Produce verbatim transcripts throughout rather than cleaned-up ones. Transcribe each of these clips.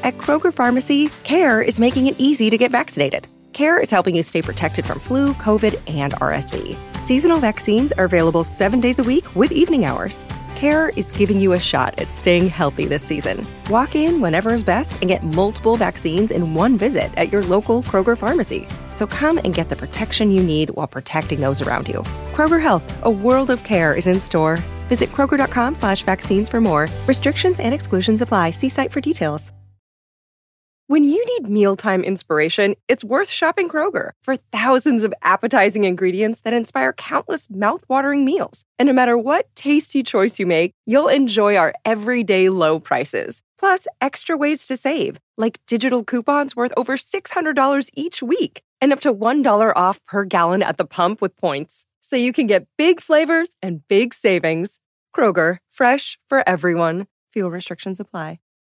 At Kroger Pharmacy, CARE is making it easy to get vaccinated. CARE is helping you stay protected from flu, COVID, and R S V. Seasonal vaccines are available seven days a week with evening hours. CARE is giving you a shot at staying healthy this season. Walk in whenever is best and get multiple vaccines in one visit at your local Kroger Pharmacy. So come and get the protection you need while protecting those around you. Kroger Health, a world of care is in store. Visit Kroger.com slash vaccines for more. Restrictions and exclusions apply. See site for details. When you need mealtime inspiration, it's worth shopping Kroger for thousands of appetizing ingredients that inspire countless mouthwatering meals. And no matter what tasty choice you make, you'll enjoy our everyday low prices. Plus, extra ways to save, like digital coupons worth over six hundred dollars each week and up to one dollar off per gallon at the pump with points. So you can get big flavors and big savings. Kroger, fresh for everyone. Fuel restrictions apply.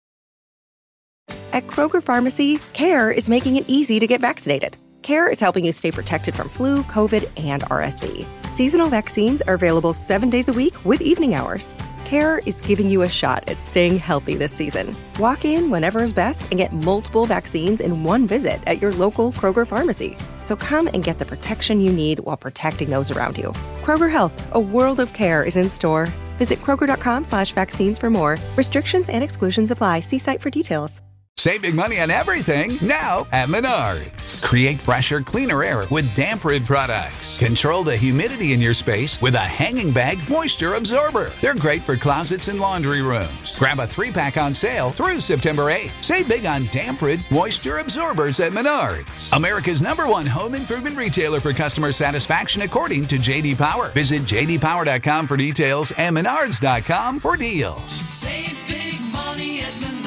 At Kroger Pharmacy, CARE is making it easy to get vaccinated. CARE is helping you stay protected from flu, COVID, and R S V. Seasonal vaccines are available seven days a week with evening hours. CARE is giving you a shot at staying healthy this season. Walk in whenever is best and get multiple vaccines in one visit at your local Kroger Pharmacy. So come and get the protection you need while protecting those around you. Kroger Health, a world of care is in store. Visit Kroger.com slash vaccines for more. Restrictions and exclusions apply. See site for details. Save big money on everything now at Menards. Create fresher, cleaner air with Damp-Rid products. Control the humidity in your space with a hanging bag moisture absorber. They're great for closets and laundry rooms. Grab a three-pack on sale through September eighth. Save big on Damp-Rid moisture absorbers at Menards. America's number one home improvement retailer for customer satisfaction according to J D Power. Visit j d power dot com for details and menards dot com for deals. Save big money at Menards.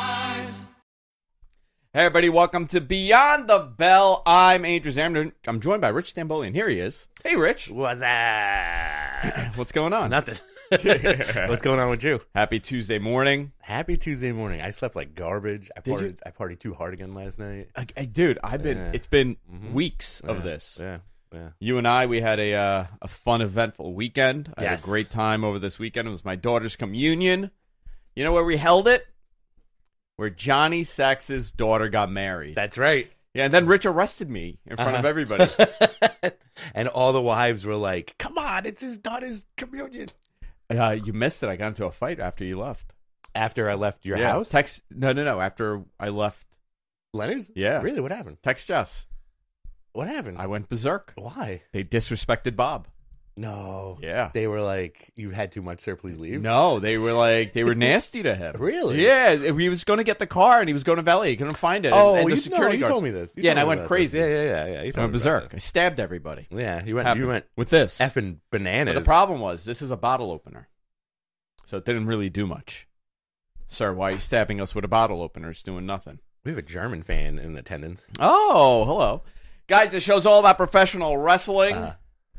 Hey everybody, welcome to Beyond the Bell. I'm Andrew Zimmerman. I'm joined by Rich Stambolian. Here he is. Hey Rich. What's that? What's going on? Nothing. What's going on with you? Happy Tuesday morning. Happy Tuesday morning. I slept like garbage. I Did partied, you? I partied too hard again last night. I, I, dude, I've been. Yeah. It's been Mhm. weeks Yeah. of this. Yeah, yeah. You and I, we had a uh, a fun, eventful weekend. I Yes. had a great time over this weekend. It was my daughter's communion. You know where we held it? Where Johnny Sex's daughter got married. That's right. Yeah, and then Rich arrested me in front of Uh-huh. everybody. And all the wives were like, come on, it's his daughter's communion. Uh, you missed it. I got into a fight after you left. After I left your yeah. house? Text. No, no, no. After I left. Leonard's? Yeah. Really? What happened? Text Jess. What happened? I went berserk. Why? They disrespected Bob. No. Yeah. They were like, you've had too much, sir, please leave? No, they were like, they were nasty to him. Really? Yeah. He was going to get the car and he was going to valet. He couldn't find it. Oh, and, and you, the security no, you guard. told me this. You Yeah, told and I me went about crazy. this. Yeah, yeah, yeah. yeah. You I told went me about berserk. this. I stabbed everybody. Yeah, you went, Happened. you went with this. effing bananas. But the problem was, this is a bottle opener. So it didn't really do much. Sir, why are you stabbing us with a bottle opener? It's doing nothing. We have a German fan in attendance. Oh, hello. Guys, this show's all about professional wrestling. Uh,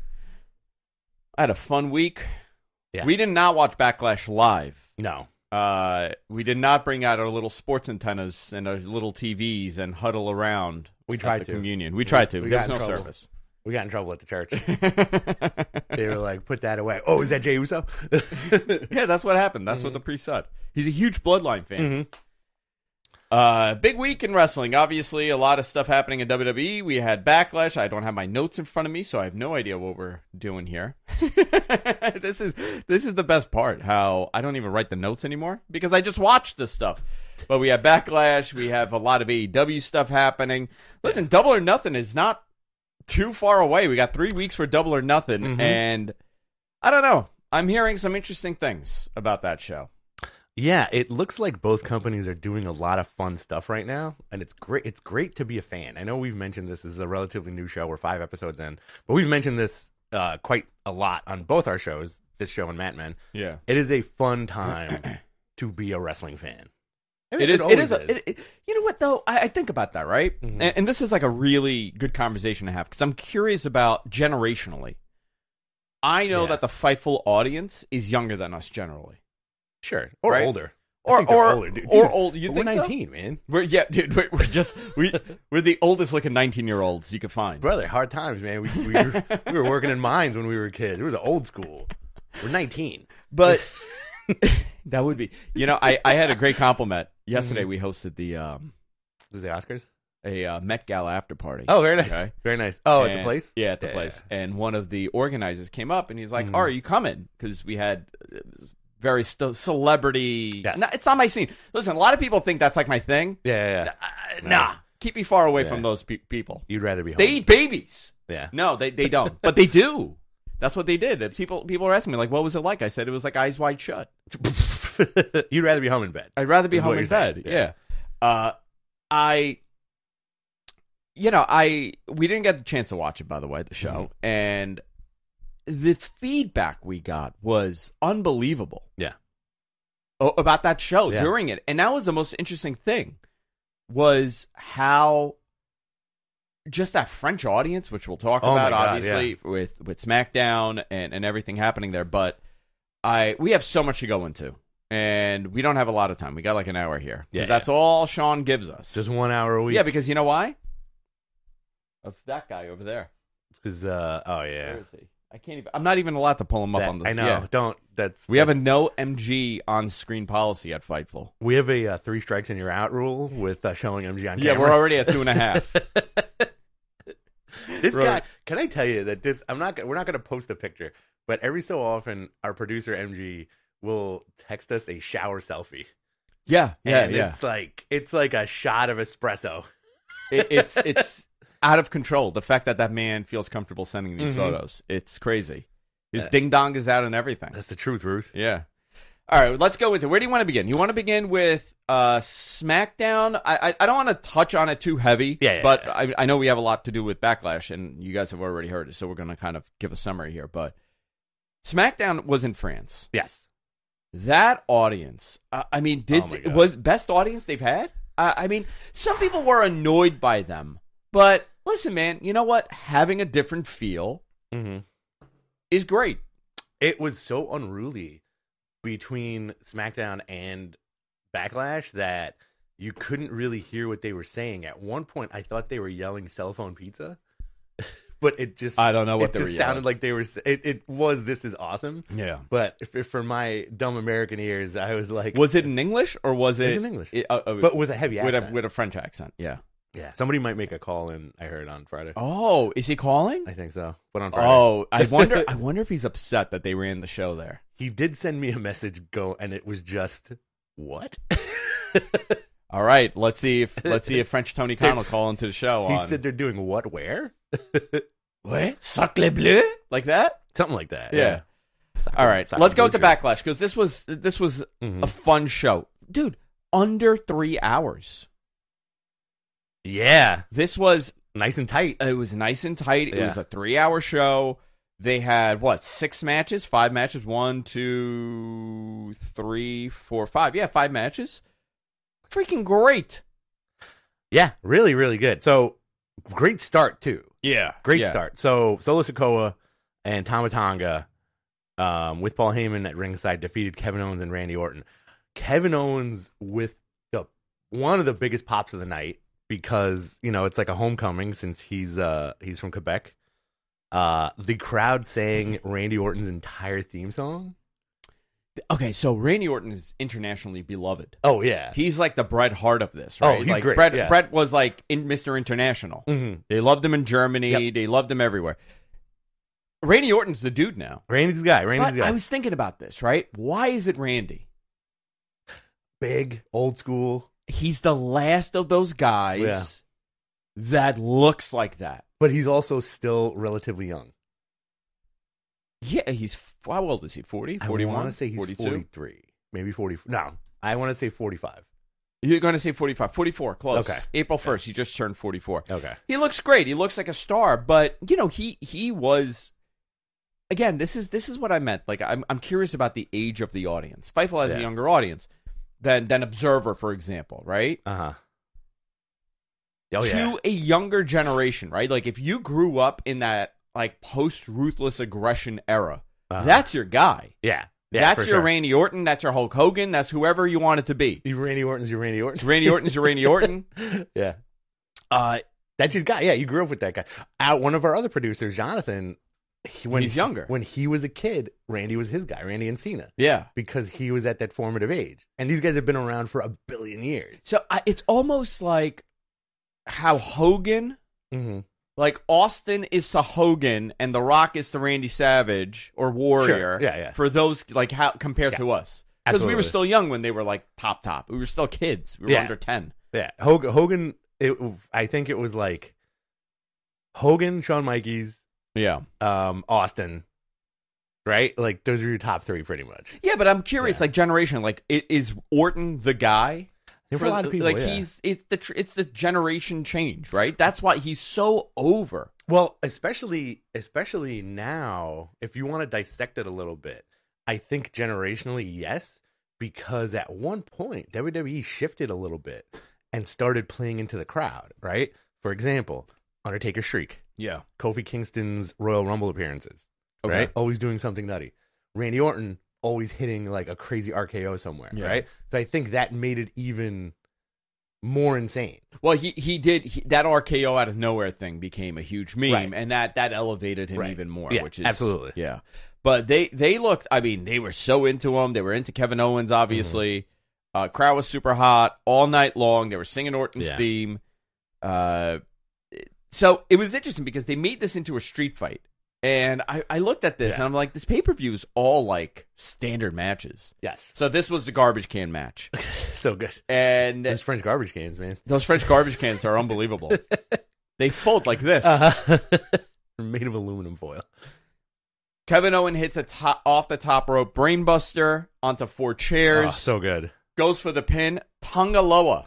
I had a fun week. Yeah. We did not watch Backlash live. no. Uh, we did not bring out our little sports antennas and our little T Vs and huddle around. We at tried the to. communion. We tried to. We there got was in no trouble. service. We got in trouble at the church. They were like, put that away. Oh, is that Jey Uso? Yeah, that's what happened. That's what the priest said. He's a huge Bloodline fan. Mhm. Uh, big week in wrestling. Obviously, a lot of stuff happening in W W E. We had Backlash. I don't have my notes in front of me, so I have no idea what we're doing here. this is this is the best part. How I don't even write the notes anymore because I just watched this stuff. But we have Backlash. We have a lot of A E W stuff happening. Listen, Double or Nothing is not too far away. We got three weeks for Double or Nothing, Mhm. and I don't know. I'm hearing some interesting things about that show. Yeah, it looks like both companies are doing a lot of fun stuff right now, and it's great. It's great to be a fan. I know we've mentioned this. This is a relatively new show. We're five episodes in, but we've mentioned this uh, quite a lot on both our shows, this show and Mad Men. Yeah. It is a fun time to be a wrestling fan. I mean, It is. It always is. A, it, it, you know what though? I, I think about that, right? Mhm. And, and this is like a really good conversation to have because I'm curious about generationally. I know Yeah. that the Fightful audience is younger than us generally, Sure, or Right? older, I or think they're or older, dude. or Dude, old. You but think we're so? nineteen, man. We're yeah, dude. We're, we're just we we're the oldest looking nineteen year olds you could find. Brother, hard times, man. We we were, we were working in mines when we were kids. It was old school. We're nineteen. But That would be. You know, I, I had a great compliment yesterday. We hosted the um Is the Oscars? a uh, Met Gala after party. Oh, very nice. Okay. Very nice. Oh, at And- the place? Yeah, at the Yeah, place. yeah. And one of the organizers came up and he's like, Mhm. "Oh, are you coming?" Because we had uh, very st- celebrity. Yes. No, it's not my scene. Listen, a lot of people think that's like my thing. Yeah, yeah, yeah. Uh, No. Nah, keep me far away Yeah. from those pe- people. You'd rather be home. They eat babies. Yeah. No, they they don't, but they do. That's what they did. If People people are asking me like, "What was it like?" I said it was like Eyes Wide Shut. You'd rather be home in bed. I'd rather be Is home what in you're saying. bed. Yeah. Yeah. Uh, I, you know, I we didn't get the chance to watch it, by the way, the show, Mm-hmm. and the feedback we got was unbelievable. Yeah. o- About that show Yeah. during it, and that was the most interesting thing, was how just that French audience, which we'll talk Oh my about, God, obviously with with SmackDown and and everything happening there, but I we have so much to go into. And we don't have a lot of time. We got like an hour here. 'Cause Yeah, that's all Sean gives us. Just one hour a week. yeah, because you know why? Of that guy over there. Because, uh, oh, Where yeah. is he? I can't even. I'm not even allowed to pull him up That- on this. I know. Yeah. Don't. That's. We have a that's- no M G on screen policy at Fightful. We have a uh, three strikes and you're out rule with uh, showing M G on Yeah, camera. we're already at two and a half. This Right. guy, can I tell you that this? I'm not. gonna- We're not going to post a picture, but every so often, our producer M G will text us a shower selfie. Yeah, yeah, and yeah. It's like it's like a shot of espresso. It, it's it's out of control. The fact that that man feels comfortable sending these Mhm. photos, it's crazy. His Yeah. ding dong is out and everything. That's the truth, Ruth. Yeah. All right, let's go with it. Where do you want to begin? You want to begin with uh, SmackDown? I I, I don't want to touch on it too heavy, Yeah, yeah, but yeah. I, I know we have a lot to do with Backlash, and you guys have already heard it, so we're going to kind of give a summary here. But SmackDown was in France. Yes. That audience, uh, I mean, did Oh my God. was best audience they've had? Uh, I mean, some people were annoyed by them, but listen, man, you know what? Having a different feel Mm-hmm. is great. It was so unruly between SmackDown and Backlash that you couldn't really hear what they were saying. At one point, I thought they were yelling "cell phone pizza," but it just I don't know what it they just were sounded yelling. like they were. It, it was "This is awesome," Yeah. but if, if for my dumb American ears, I was like, Was it in English or was it, was in English. it- uh, uh, but with a heavy with accent. a with a French accent? Yeah. Yeah, somebody might make a call in. I heard on Friday. Oh, is he calling? I think so, but on Friday. Oh, I wonder. I wonder if he's upset that they ran the show there. He did send me a message. Go, and it was just what? All right, let's see if let's see if French Tony Khan will call into the show. He on, said they're doing what? Where? what? Sacre bleu? Like that? Something like that. Yeah. Soccer- All right, soccer let's go to blue shirt. Backlash because this was this was Mhm. a fun show, dude. Under three hours. Yeah, This was nice and tight. it was nice and tight. It Yeah. was a three-hour show. They had what six matches, five matches, one, two, three, four, five. Yeah, five matches. Freaking great. Yeah, really, really good. So great start too. Yeah, Great start. So Solo Sikoa and Tama Tonga, um, with Paul Heyman at ringside, defeated Kevin Owens and Randy Orton. Kevin Owens with the one of the biggest pops of the night because you know it's like a homecoming since he's uh he's from Quebec. Uh, the crowd sang Randy Orton's entire theme song. Okay, so Randy Orton is internationally beloved. Oh yeah, He's like the Bret Hart of this, Oh, right? he's like great, Bret, yeah. Bret was like in Mister International. mm-hmm. They loved him in Germany. Yep. They loved him everywhere. Randy Orton's the dude now. Randy's the guy. Randy's But the guy. I was thinking about this, right? Why is it Randy? Big, old school, He's the last of those guys Yeah. that looks like that. but he's also still relatively young. Yeah, he's how old is he? forty, I forty-one, want to say he's forty-two. forty-three, maybe forty. No, I want to say forty-five. You're going to say forty-five, forty-four, close. Okay. April first, he just turned forty-four. Okay. He looks great. He looks like a star, but you know, he he was again, this is this is what I meant. Like I'm I'm curious about the age of the audience. Fightful has a Yeah. younger audience than than Observer, for example, right? Uh huh. Oh to yeah. a younger generation, right? Like if you grew up in that like post ruthless aggression era, Uh-huh. that's your guy. Yeah. Yeah, that's for your sure. Randy Orton. That's your Hulk Hogan. That's whoever you want it to be. Your Randy Orton's your Randy Orton. Randy Orton's your Randy Orton. Yeah. Uh, That's your guy. Yeah, you grew up with that guy. Uh, one of our other producers, Jonathan, he, when he's younger. When he was a kid, Randy was his guy, Randy and Cena. Yeah. Because he was at that formative age. And these guys have been around for a billion years. So I, it's almost like how Hogan, Mm-hmm. like Austin is to Hogan and The Rock is to Randy Savage or Warrior. Sure. Yeah, yeah. For those, like, how compared Yeah. to us. Because we were Absolutely. still young when they were, like, top, top. We were still kids. We were Yeah. under ten. Yeah. Hogan, Hogan it, I think it was like Hogan, Shawn Michaels, Yeah. um, Austin, right? Like, those are your top three pretty much. Yeah, but I'm curious, Yeah. like, generation, like, i- is Orton the guy? For a lot of people, like yeah. he's it's the tr- it's the generation change, right? That's why he's so over. Well, especially especially now, if you want to dissect it a little bit, I think generationally, yes, because at one point W W E shifted a little bit and started playing into the crowd, right? For example, Undertaker's streak, Yeah. Kofi Kingston's Royal Rumble appearances, Okay. right? Always doing something nutty. Randy Orton always hitting like a crazy R K O somewhere, Yeah. right? So I think that made it even more insane. Well, he he did he, that R K O out of nowhere thing became a huge meme, Right. and that that elevated him Right. even more. Yeah, which is absolutely. yeah. But they they looked. I mean, they were so into him. They were into Kevin Owens, obviously. Mm-hmm. Uh, crowd was super hot all night long. They were singing Orton's Yeah. theme. Uh, so it was interesting because they made this into a street fight. And I, I looked at this Yeah. and I'm like, this pay per view is all like standard matches. Yes. So this was the garbage can match, So good. and Those French garbage cans, man. those French garbage cans are unbelievable. They fold like this. Uh-huh. They're made of aluminum foil. Kevin Owen hits a top, off the top rope brainbuster onto four chairs. Oh, so good. Goes for the pin. Tongaloa.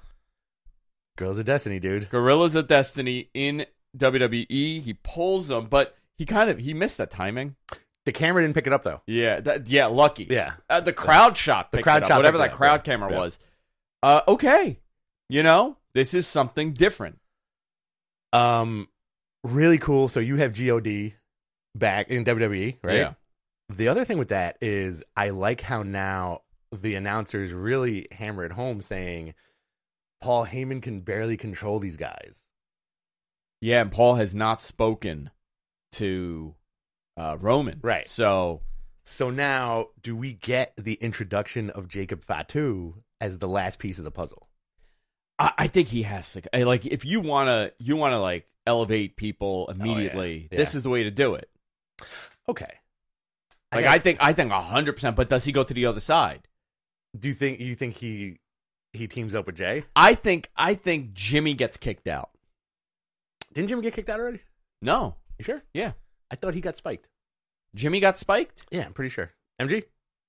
Girls of Destiny, dude. Gorillas of Destiny in W W E. He pulls them, but he kind of he missed that timing. The camera didn't pick it up, though. Yeah, that, yeah, lucky. Yeah. Uh, the crowd shot. The picked crowd it up, shot whatever picked it that up, crowd yeah. camera Yeah. was. Uh, okay, you know this is something different. Um, really cool. So you have G O D back in W W E, right? Yeah. The other thing with that is I like how now the announcers really hammer it home saying Paul Heyman can barely control these guys. Yeah, and Paul has not spoken to uh, Roman. Right. So So now, do we get the introduction of Jacob Fatu as the last piece of the puzzle? I, I think he has to. I- Like, if you wanna, you wanna like elevate people immediately. Yeah. This Yeah. is the way to do it. Okay. Like, got- I think, I think a hundred percent. But does he go to the other side? Do you think you think he he teams up with Jay? I think, I think Jimmy gets kicked out. Didn't Jimmy get kicked out already? No. You sure? Yeah. I thought he got spiked. Jimmy got spiked. Yeah, I'm pretty sure. M G?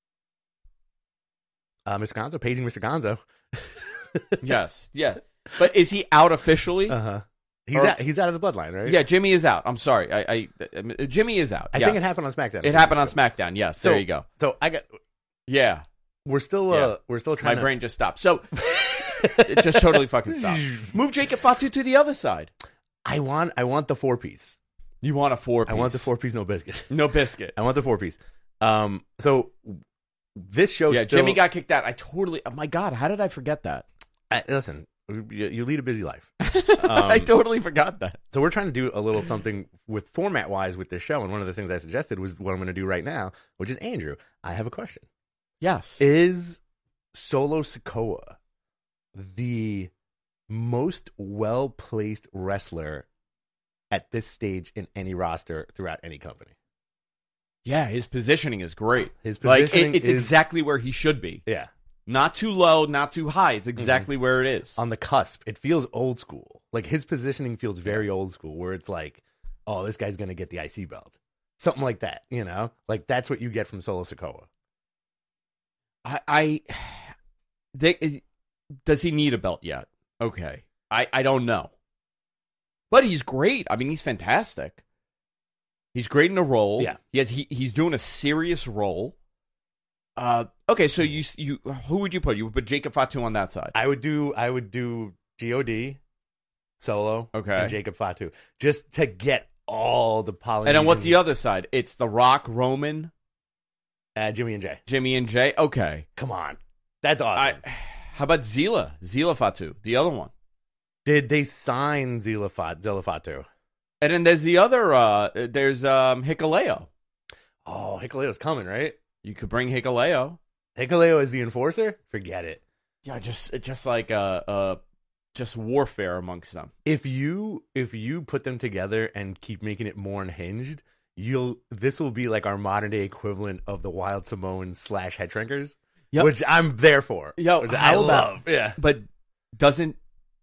Uh, Mister Gonzo? Paging Mister Gonzo. Yes. Yeah. But is he out officially? Uh-huh. He's Or- out, he's out of the bloodline, right? Yeah, Jimmy is out. I'm sorry. I, I uh, Jimmy is out. I yes. think it happened on SmackDown. It happened on SmackDown. Yes. So- there you go. So I got Yeah. we're still uh Yeah. we're still My trying to brain just stopped. So it just totally fucking stopped. Move Jacob Fatu to the other side. I want I want the four piece. You want a four piece. I want the four piece no biscuit. No biscuit. I want the four piece. Um so this show Yeah, still, Jimmy got kicked out. I totally. Oh my god, how did I forget that? I, listen, you, you lead a busy life. I Um, totally forgot that. So we're trying to do a little something with format wise with this show, and one of the things I suggested was what I'm going to do right now, which is Andrew. I have a question: Yes. Is Solo Sikoa the most well placed wrestler at this stage in any roster throughout any company? Yeah, his positioning is great. His Like positioning it, it's is- exactly where he should be. Yeah, Not too low, not too high. It's exactly where it is. on the cusp. It feels old school. Like his positioning feels very old school, where it's like, oh, this guy's going to get the I C belt, something like that. You know, like that's what you get from Solo Sikoa. I, I they, does he need a belt yet? Okay, I, I don't know, but he's great. I mean, he's fantastic. He's great in a role. Yeah. he has. He he's doing a serious role. Uh, okay, so you you who would you put? You would put Jacob Fatu on that side. I would do I would do G O D, Solo, Okay. and Jacob Fatu, just to get all the Polynesian. And then what's the other side? It's The Rock, Roman, uh, Jimmy and Jay. Jimmy, and Jay. Okay, Come on, that's awesome. I, how about Zila? Zila Fatu, the other one. Did they sign Zila Fat, Zila Fatu? And then there's the other. Uh, there's um, Hikuleo. Oh, Hikuleo's coming, right? You could bring Hikuleo. Hikuleo is the enforcer? Forget it. Yeah, just just like uh, uh, just warfare amongst them. If you if you put them together and keep making it more unhinged, you'll this will be like our modern day equivalent of the Wild Samoans slash Head Shrinkers, Yep. which I'm there for. Yo, which I how about- love. Yeah. But doesn't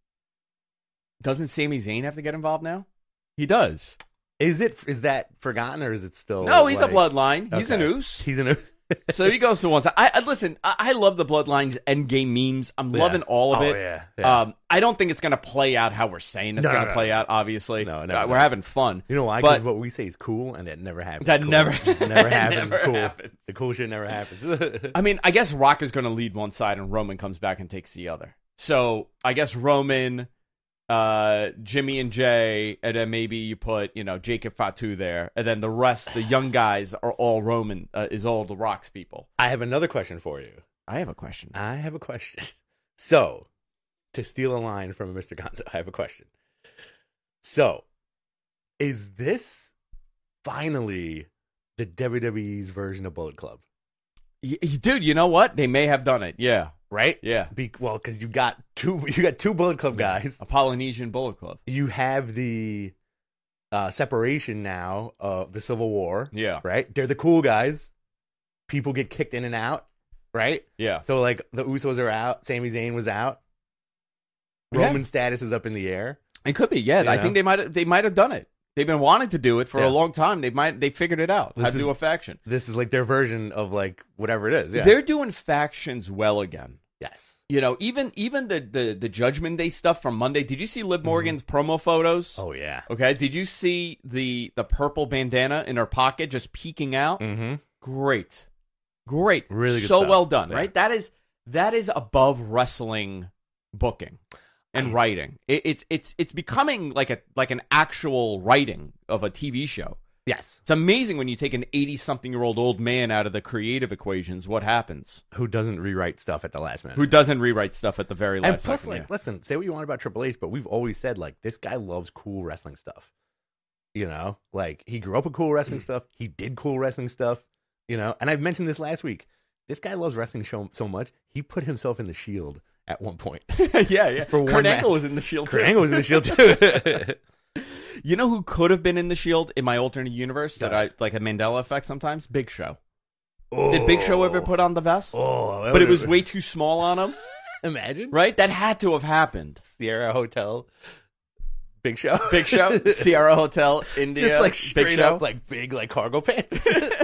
doesn't Sami Zayn have to get involved now? He does. Is it is that forgotten or is it still? No, he's like, a bloodline. He's Okay. an oos. He's an oos. So he goes to one side. I, I listen. I, I love the Bloodlines Endgame memes. I'm Yeah. loving all of Oh, it. yeah, yeah. Um, I don't think it's gonna play out how we're saying it's No, gonna no, no, play no. out. Obviously, No, no, Uh, no. we're having fun. You know why? But- Because what we say is cool, and that never happens. That Cool. never- It never happens. never cool. happens. The cool shit never happens. I mean, I guess Rock is gonna lead one side, and Roman comes back and takes the other. So I guess Roman, uh, Jimmy and Jay, and then maybe you put you know Jacob Fatu there, and then the rest, the young guys, are all Roman. Uh, is all the Rock's people. I have another question for you. I have a question. I have a question. So, to steal a line from Mister Gonzo, I have a question. So, is this finally the W W E's version of Bullet Club? Y- y- dude, you know what? They may have done it. Yeah, Right? yeah. Be- well, because you got two, you got two Bullet Club guys. A Polynesian Bullet Club. You have the uh, separation now of the Civil War. Yeah, Right? They're the cool guys. People get kicked in and out. Right? yeah. So, like, the Usos are out. Sami Zayn was out. Yeah. Roman's status is up in the air. It could be. Yeah, You I know? think they might. They might have done it. They've been wanting to do it for Yeah. a long time. They might. They figured it out. This how to is- do a faction. This is like their version of, like, whatever it is. Yeah. They're doing factions well again. yes. You know, even even the, the the Judgment Day stuff from Monday. Did you see Liv Morgan's promo photos? Oh, yeah. Okay. Did you see the the purple bandana in her pocket just peeking out? Mm-hmm. Great, great, Really good so stuff. well done. Yeah. Right. That is that is above wrestling booking and writing. It, it's it's it's becoming like a like an actual writing of a T V show. Yes. It's amazing when you take an eighty-something-year-old old man out of the creative equations. What happens? Who doesn't rewrite stuff at the last minute? Who doesn't rewrite stuff at the very last and plus, second? like, yeah. listen, say what you want about Triple H, but we've always said, like, this guy loves cool wrestling stuff. You know? Like, he grew up with cool wrestling stuff. He did cool wrestling stuff. You know? And I've mentioned this last week. This guy loves wrestling so, so much, he put himself in the Shield at one point. yeah, yeah. For one Kurt match. Angle was in the Shield Kurt too. Angle was in the Shield, too. You know who could have been in the Shield in my alternate universe that Go. I like a Mandela effect sometimes? Big Show. Did Big Show ever put on the vest? Oh, that but it was would've- way too small on him, Imagine. right? That had to have happened. Sierra Hotel. Big Show. Big Show, Sierra Hotel, India. Just like Big straight Show. up, like big, like cargo pants.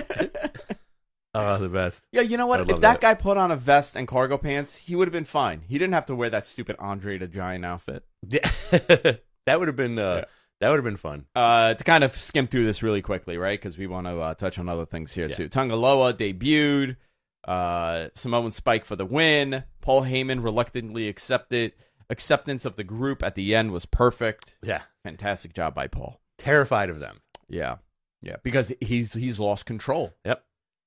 Oh, the best. Yeah, you know I what? love If that, that. guy put on a vest and cargo pants, he would have been fine. He didn't have to wear that stupid Andre the Giant outfit. Yeah. that would have been. Uh, Yeah. That would have been fun. Uh, to kind of skim through this really quickly, right? Because we want to uh, touch on other things here Yeah. too. Tungaloa debuted. Uh, Samoan Spike for the win. Paul Heyman reluctantly accepted. Acceptance of the group at the end was perfect. Yeah. Fantastic job by Paul. Terrified of them. Yeah, yeah, because he's he's lost control. Yep.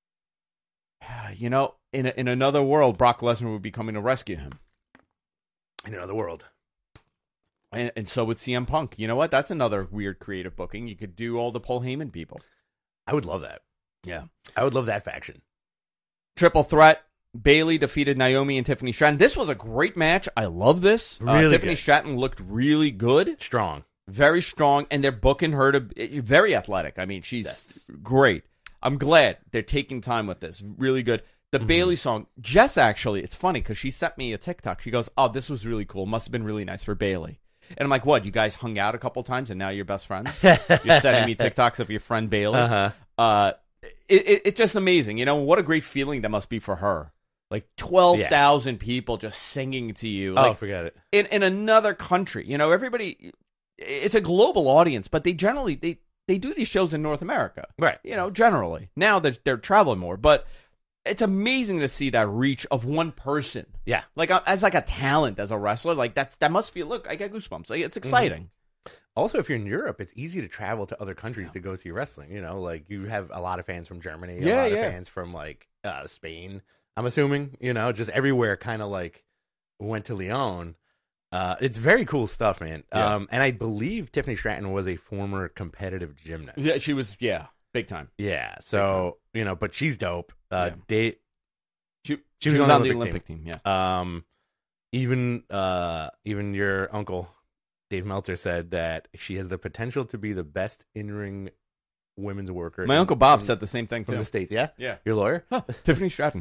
You know, in a, in another world, Brock Lesnar would be coming to rescue him. In another world. And, and so would C M Punk. You know what? That's another weird creative booking. You could do all the Paul Heyman people. I would love that. Yeah. I would love that faction. Triple threat. Bailey defeated Naomi and Tiffany Stratton. This was a great match. I love this. Uh, Really Tiffany good. Stratton looked really good. Strong. Very strong. And they're booking her to very athletic. I mean, she's Yes. great. I'm glad they're taking time with this. Really good. The Mm-hmm. Bailey song. Jess, actually, it's funny because she sent me a TikTok. She goes, oh, this was really cool. Must have been really nice for Bailey. And I'm like, what? You guys hung out a couple times and now you're best friends? You're sending me TikToks of your friend Bailey. Uh-huh. Uh, it, it, it's just amazing. You know, what a great feeling that must be for her. Like twelve thousand people just singing to you. Oh, Like, forget it. in, in another country. You know, everybody, it's a global audience, but they generally, they, they do these shows in North America. Right. You know, generally. Now they're, they're traveling more, but it's amazing to see that reach of one person. Yeah. Like, uh, as like a talent, as a wrestler, like that's, that must feel, look, I get goosebumps. Like, it's exciting. Also, if you're in Europe, it's easy to travel to other countries to go see wrestling. You know, like you have a lot of fans from Germany, a Yeah, lot yeah. of fans from like uh, Spain. I'm assuming, you know, just everywhere kind of like went to Lyon. Uh, it's very cool stuff, man. Yeah. Um, and I believe Tiffany Stratton was a former competitive gymnast. Yeah, she was. Yeah, big time. Yeah, so you know, but she's dope. Uh, Yeah. Dave, She, she, she was, was on, on the the Olympic, Olympic team. Yeah. team. Um, even uh, even your uncle Dave Meltzer said that she has the potential to be the best in-ring women's worker. My in- uncle Bob in- said the same thing from too. the States. Yeah, Yeah. your lawyer. Huh, Tiffany Stratton.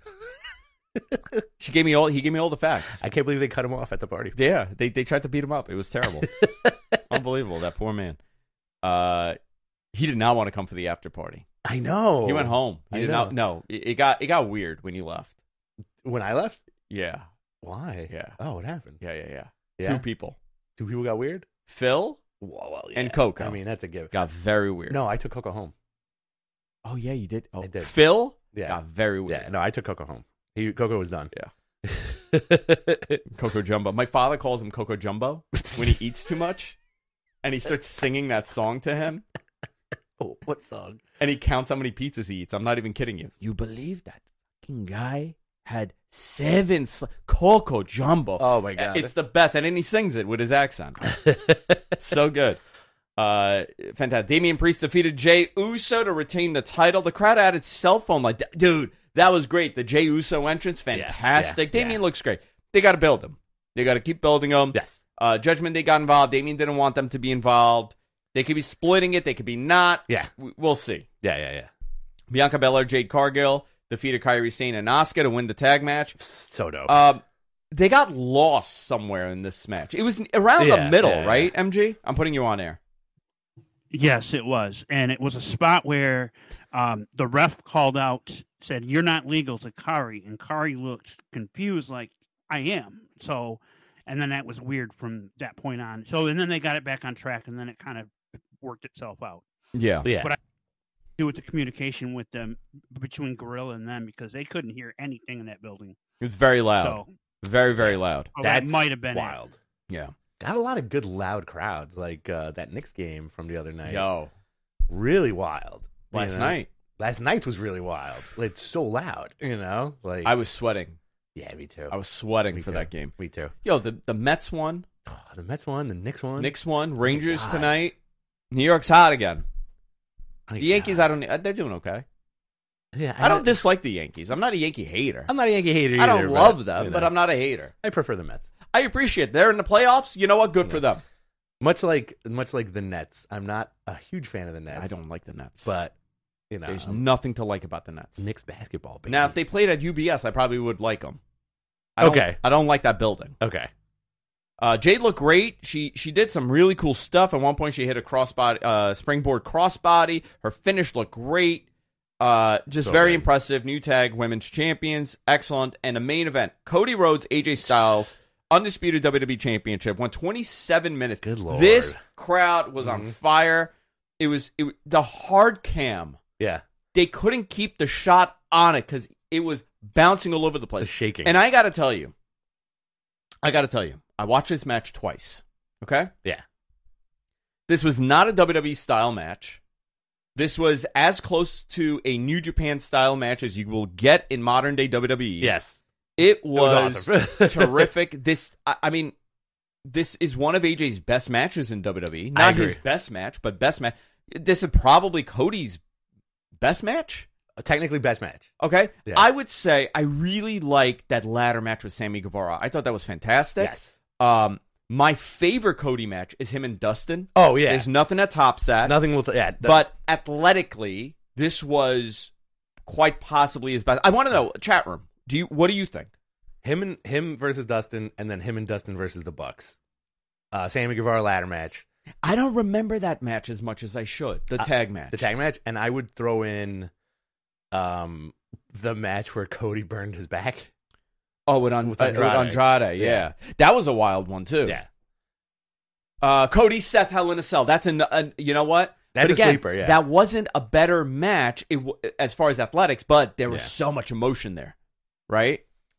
She gave me all. He gave me all the facts. I can't believe they cut him off at the party. Yeah, they they tried to beat him up. It was terrible. Unbelievable. That poor man. Uh, he did not want to come for the after party. I know. He went home. He I did know. not. No, it, it got it got weird when you left. When I left. Yeah, Why? yeah, Oh, what happened? yeah, yeah, yeah. Yeah? Two people, Two people got weird. Phil Well, well, and yeah. Coco. I mean, that's a given. got very weird. No, I took Coco home. Oh yeah, you did. Oh, I did. Phil Yeah. got very weird. Yeah, no, I took Coco home. He Coco was done. Yeah. Yeah. Coco Jumbo. My father calls him Coco Jumbo when he eats too much, and he starts singing that song to him, Oh, what song? and he counts how many pizzas he eats. I'm not even kidding you. You believe that fucking guy had seven sl- Coco Jumbo? Oh my god, It's the best, and then he sings it with his accent. So good. Uh, fantastic. Damian Priest defeated Jey Uso to retain the title. The crowd added cell phone like, dude, that was great. The Jey Uso entrance, fantastic. yeah, Damian yeah. looks great. They got to build him. They got to keep building him. yes. Uh, Judgment Day got involved. Damian didn't want them to be involved. They could be splitting it. They could be not. Yeah, We- We'll see. yeah, yeah, yeah. Bianca Belair, Jade Cargill defeated Kairi Sane and Asuka to win the tag match. So dope. Um, they got lost somewhere in this match. It was around Yeah, the middle, yeah, yeah. right, M G? I'm putting you on air. Yes, it was. And it was a spot where um, the ref called out, said, "You're not legal to Kari." And Kari looked confused, like, "I am." So, and then that was weird from that point on. So, and then they got it back on track, and then it kind of worked itself out. Yeah. yeah, but I- Do with the communication with them, between Gorilla and them, because they couldn't hear anything in that building. It was very loud. So, Very, very loud. well, that that's might have been it. wild. Yeah. Got a lot of good loud crowds, like uh, that Knicks game from the other night. Yo. Really wild. You Last know? night, Last night was really wild. It's so loud, you know. Like I was sweating. yeah, me too. I was sweating Me for too. that game. Me too. Yo, the, the Mets won. Oh, the Mets won. The Knicks won. Knicks won. Rangers God. tonight. New York's hot again. My The Yankees, God. I don't. uh, They're doing okay. Yeah, I don't dislike the Yankees. I'm not a Yankee hater. I'm not a Yankee hater. I don't either, love but, them, you but know, I'm not a hater. I prefer the Mets. I appreciate it. They're in the playoffs. You know what? Good for them. Much like much like the Nets. I'm not a huge fan of the Nets. I don't like the Nets, But you know, there's um, nothing to like about the Nets. Knicks basketball. Baby. Now, if they played at U B S, I probably would like them. I don't, Okay. I don't like that building. okay. Uh, Jade looked great. She she did some really cool stuff. At one point, she hit a crossbody, uh, springboard crossbody. Her finish looked great. Uh, just So very good. impressive. New tag women's champions, excellent. And the main event: Cody Rhodes, A J Styles, undisputed W W E Championship. Went twenty-seven minutes. Good lord. This crowd was on Mhm. fire. It was it, the hard cam. Yeah. They couldn't keep the shot on it because it was bouncing all over the The place. shaking. And I got to tell you, I got to tell you, I watched this match twice. Okay? Yeah. This was not a W W E style match. This was as close to a New Japan style match as you will get in modern day W W E. yes. It was was, awesome. terrific. This, I, I mean, this is one of A J's best matches in W W E. I Not agree. his best match, but best match. This is probably Cody's best match. Technically best match. Okay? Yeah. I would say I really liked that ladder match with Sammy Guevara. I thought that was fantastic. Yes. Um, my favorite Cody match is him and Dustin. Oh yeah. There's nothing that tops that. Nothing will. T- yeah. th- But athletically, this was quite possibly his best. I want to know, chat room. Do you? What do you think? him and him versus Dustin, and then him and Dustin versus the Bucks. Uh, Sammy Guevara ladder match. I don't remember that match as much as I should. The Uh, tag match. The tag match, and I would throw in, um, the match where Cody burned his back. Oh, with, on, with uh, with Andrade. Andrade. Yeah. Yeah. That was a wild one too. Yeah. Uh, Cody, Seth, Hell in a Cell. That's an. Uh, you know what? That's but a again, sleeper, yeah. That wasn't a better match it w- as far as athletics, but there was Yeah. so much emotion there, right?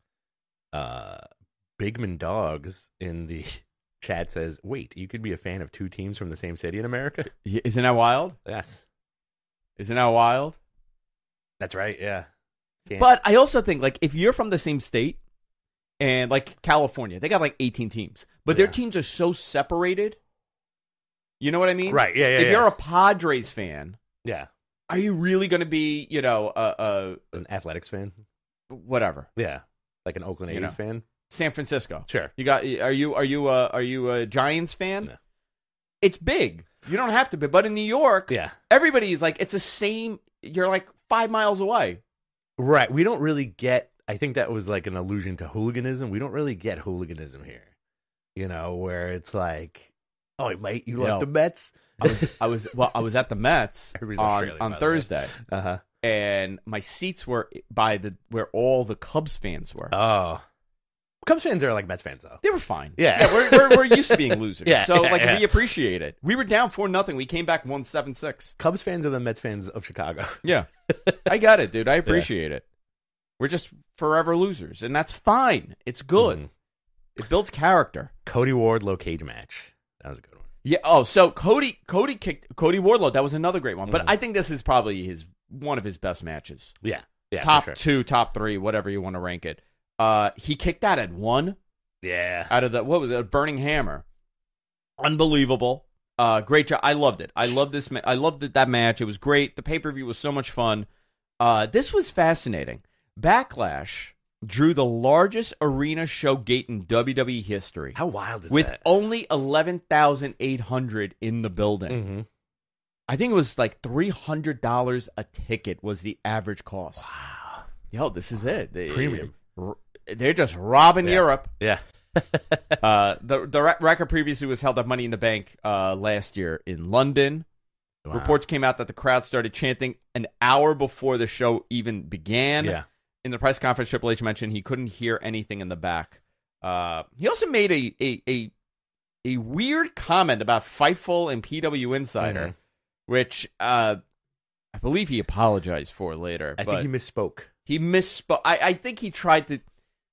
Uh, Bigman Dogs in the chat says, "Wait, you could be a fan of two teams from the same city in America?" Y- Isn't that wild? Yes, Isn't that wild? that's right. Yeah, Can't- But I also think, like, if you're from the same state And like California, they got like eighteen teams, but their Yeah. teams are so separated. You know what I mean? Right, yeah, yeah, If yeah. you're a Padres fan, Yeah. are you really going to be, you know, uh, An athletics fan? uh, whatever, Yeah. Like an Oakland You A's know. fan? San Francisco? Sure. You got? Are you are you uh, are you a Giants fan? No. It's big. You don't have to be, but in New York, Yeah. everybody's like it's the same. You're like five miles away. Right. We don't really get, I think that was like an allusion to hooliganism. We don't really get hooliganism here. You know, where it's like, oh, mate, you Yo. like the Mets? I was I was well I was at the Mets Everybody's on, Australian, on by the way. Thursday, Uh huh. and my seats were by the where all the Cubs fans were. Oh. Cubs fans are like Mets fans, though. They were fine. Yeah. we're, we're we're used to being losers. Yeah, so yeah, like yeah. we appreciate it. We were down four nothing. We came back one seven six. Cubs fans are the Mets fans of Chicago. Yeah, I got it, dude. I appreciate it. We're just forever losers, and that's fine. It's good. Mhm. It builds character. Cody Wardlow cage match. That was a good one. Yeah. Oh, so Cody Cody kicked Cody Wardlow. That was another great one. But Mhm. I think this is probably his one of his best matches. Yeah. Yeah. top for sure. two, top three, whatever you want to rank it. Uh, he kicked that at one Yeah. out of the what was it? A burning hammer. Unbelievable. Uh, great job. I loved it. I loved this. Ma- I loved that, that match. It was great. The pay per view was so much fun. Uh, this was fascinating. Backlash drew the largest arena show gate in W W E history, How wild is with that? only eleven thousand eight hundred in the building. Mm-hmm. I think it was like three hundred dollars a ticket was the average cost. Wow. Yo, this is it. They, Premium. They're just robbing Yeah. Europe. Yeah. Uh, the the re- record previously was held at Money in the Bank uh, last year in London. Wow. Reports came out that the crowd started chanting an hour before the show even began. Yeah. In the press conference, Triple H mentioned he couldn't hear anything in the back. Uh, he also made a, a a a weird comment about Fightful and P W Insider, Mhm. which uh, I believe he apologized for later. I but think he misspoke. he misspoke. I, I think he tried to.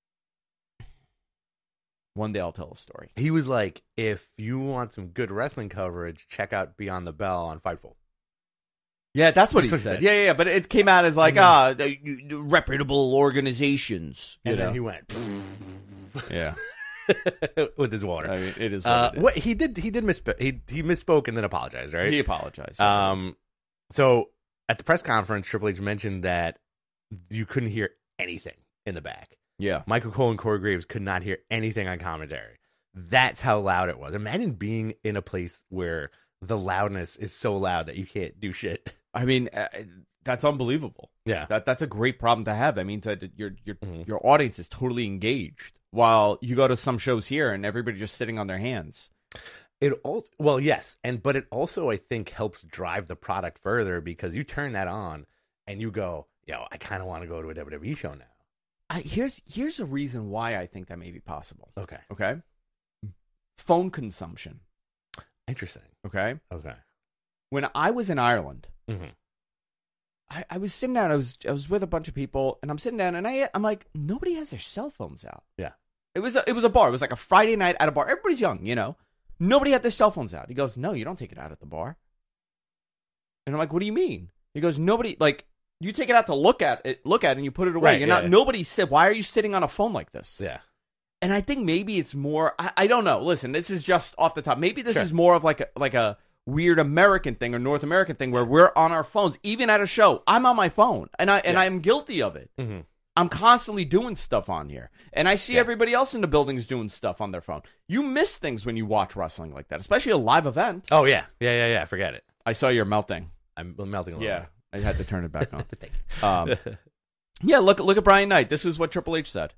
One day I'll tell a story. He was like, if you want some good wrestling coverage, check out Beyond the Bell on Fightful. Yeah, that's what That's he what he said. said. Yeah, yeah, yeah, but it came out as like, Mhm. ah, the, the reputable organizations. You And know? then he went yeah, with his water. I mean, it is what uh, it is. what he did, he did misspoke. He he misspoke and then apologized, right? He apologized. Um, so at the press conference, Triple H mentioned that you couldn't hear anything in the back. yeah. Michael Cole and Corey Graves could not hear anything on commentary. That's how loud it was. Imagine being in a place where the loudness is so loud that you can't do shit. I mean, uh, that's unbelievable. Yeah. That that's a great problem to have. I mean, to, your your Mhm. your audience is totally engaged, while you go to some shows here and everybody just sitting on their hands. It all well, yes, and but it also I think helps drive the product further because you turn that on and you go, yo, I kind of want to go to a W W E show now. I, here's here's a reason why I think that may be possible. Okay, Okay, phone consumption. interesting. Okay, Okay, when I was in Ireland, mm-hmm. I, I was sitting down. I was I was with a bunch of people, and I'm sitting down, and I I'm like, nobody has their cell phones out. Yeah. It was a, it was a bar. It was like a Friday night at a bar. Everybody's young, you know. Nobody had their cell phones out. He goes, no, you don't take it out at the bar. And I'm like, what do you mean? He goes, nobody like you take it out to look at it, look at it, and you put it away. Right, You're yeah, not. yeah. Nobody said, why are you sitting on a phone like this? Yeah, And I think maybe it's more. I, I don't know. Listen, this is just off the top. Maybe this Sure. is more of like a, like a weird American thing or North American thing where we're on our phones, even at a show. I'm on my phone, and I and Yeah. I'm guilty of it. mm-hmm. I'm constantly doing stuff on here, and I see Yeah. everybody else in the buildings doing stuff on their phone. You miss things when you watch wrestling like that, especially a live event. Oh yeah, yeah, yeah, yeah. Forget it. I saw you're melting. I'm melting a little. Yeah, I had to turn it back on. Thank Um, you. yeah, look look at Brian Knight. This is what Triple H said.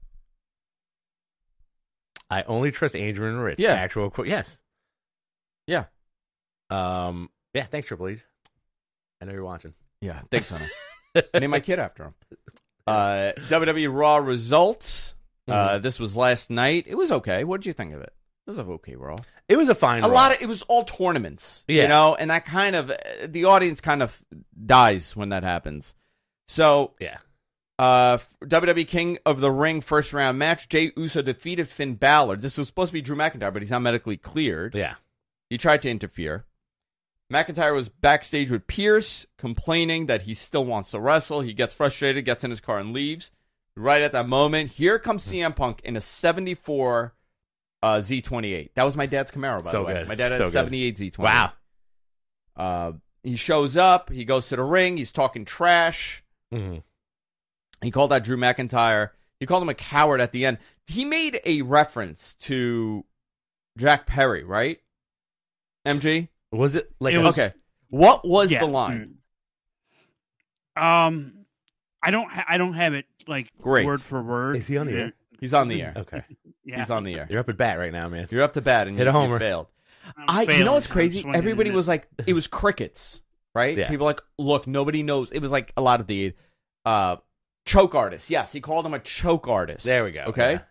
I only trust Adrian Rich. Yeah. Actual quote. Yes. Yeah, Um. Yeah. Thanks, Triple H. I know you're watching. yeah. Thanks, honey. Name my kid after him. Uh, W W E Raw results. Uh, Mhm. this was last night. It was okay. What did you think of it? It was an okay Raw. It was a fine. A Raw. lot of it was all tournaments, Yeah. you know, and that kind of the audience kind of dies when that happens. So, Yeah. uh, W W E King of the Ring first round match: Jey Uso defeated Finn Balor. This was supposed to be Drew McIntyre, but he's not medically cleared. Yeah. He tried to interfere. McIntyre was backstage with Pierce, complaining that he still wants to wrestle. He gets frustrated, gets in his car, and leaves. right at that moment. Here comes C M Punk in a seventy-four uh, Z twenty-eight. That was my dad's Camaro, by So the way. good. My dad had So a good. seventy-eight Z twenty-eight. Wow. Uh, he shows up. He goes to the ring. He's talking trash. Mhm. He called out Drew McIntyre. He called him a coward at the end. He made a reference to Jack Perry, right? M G? Was it like It a- was- Okay. What was Yeah. the line? Um, I don't. Ha- I don't have it like Great. word for word. Is he on the air? He's on the air. Okay. Yeah. He's on the air. You're up at bat right now, man. You're up to bat and Hit you, a homer. you failed. I'm I, you failing, know what's so I'm crazy? swinging Everybody and was like, it was crickets, right? Yeah. People were like, look, nobody knows. It was like a lot of the uh, choke artists. Yes, he called him a choke artist. There we go. Okay. Yeah.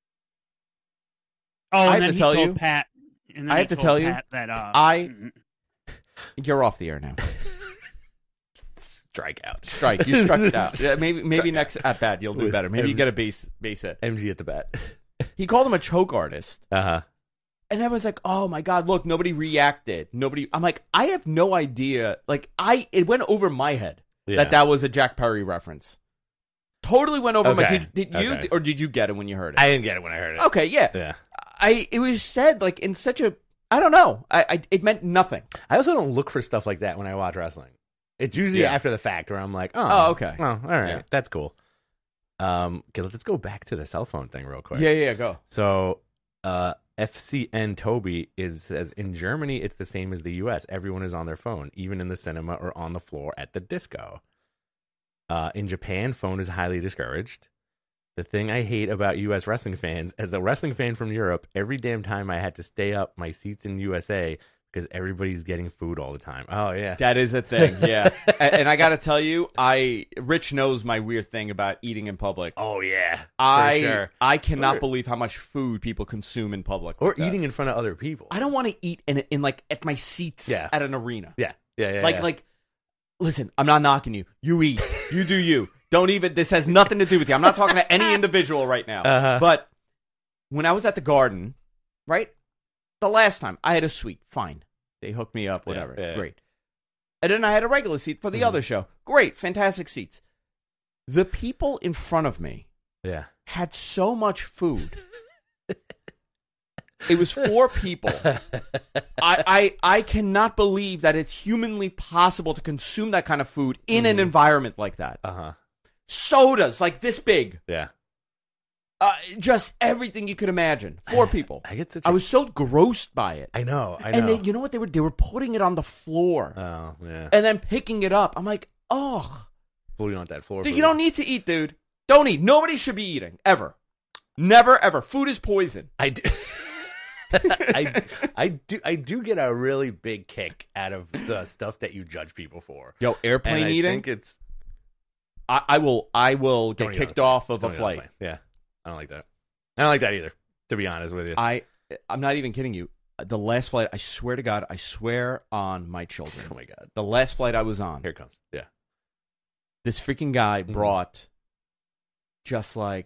Oh, I and have then to he tell told you- Pat. And then I he have to told tell you, Pat that uh, I- mm, You're off the air now. Strike out. Strike. You struck it out. Yeah, maybe maybe next at bat you'll do With better. Maybe you every- get a base base hit. M G at the bat. He called him a choke artist. Uh huh. And everyone's like, "Oh my god, look, nobody reacted. Nobody." I'm like, I have no idea. Like, I it went over my head Yeah. that that was a Jack Perry reference. Totally went over my. Okay. Did, did you Okay. or did you get it when you heard it? I didn't get it when I heard it. okay, yeah. Yeah. I it was said like in such a I don't know. I, I it meant nothing. I also don't look for stuff like that when I watch wrestling. It's usually Yeah. after the fact where I'm like, oh, Oh, okay. Oh, all right. Yeah. That's cool. Um, okay, let's go back to the cell phone thing real quick. Yeah, yeah. Go. So, uh, F C N Toby is says in Germany it's the same as the U S. Everyone is on their phone, even in the cinema or on the floor at the disco. Uh, in Japan, phone is highly discouraged. The thing I hate about U S wrestling fans, as a wrestling fan from Europe, every damn time I had to stay up my seats in U S A because everybody's getting food all the time. Oh yeah, That is a thing. Yeah. and, and I got to tell you, I Rich knows my weird thing about eating in public. oh yeah, for I sure. I cannot Or- believe how much food people consume in public. Or like that. eating in front of other people. I don't want to eat in in like at my seats Yeah. at an arena. Yeah, yeah, yeah. like yeah. like listen, I'm not knocking you. You eat. You do you. Don't even this has nothing to do with you. I'm not talking to any individual right now. Uh-huh. But when I was at the Garden, right? The last time I had a suite, fine. They hooked me up, whatever. Yeah, yeah. Great. And then I had a regular seat for the Mhm. other show. Great, fantastic seats. The people in front of me yeah. had so much food. It was four people. I, I I cannot believe that it's humanly possible to consume that kind of food in an Mhm. environment like that. Uh huh. Sodas like this big. Yeah. Uh, just everything you could imagine. Four people. I get such. I a- was so grossed by it. I know. I know. And they, you know what they were? They were putting it on the floor oh yeah. and then picking it up. I'm like, oh, Putting on that floor. dude, food. you don't need to eat, dude. Don't eat. Nobody should be eating ever. Never ever. Food is poison. I do. I, I do I do get a really big kick out of the stuff that you judge people for. Yo, airplane and I eating. think it's I, I will. I will get don't eat on kicked the plane. off of Don't a eat on the flight. plane. Yeah, I don't like that. I don't like that either. To be honest with you, I. I'm not even kidding you. The last flight, I swear to God, I swear on my children. oh my god, The last flight I was on, here it comes. Yeah, this freaking guy Mhm. brought just like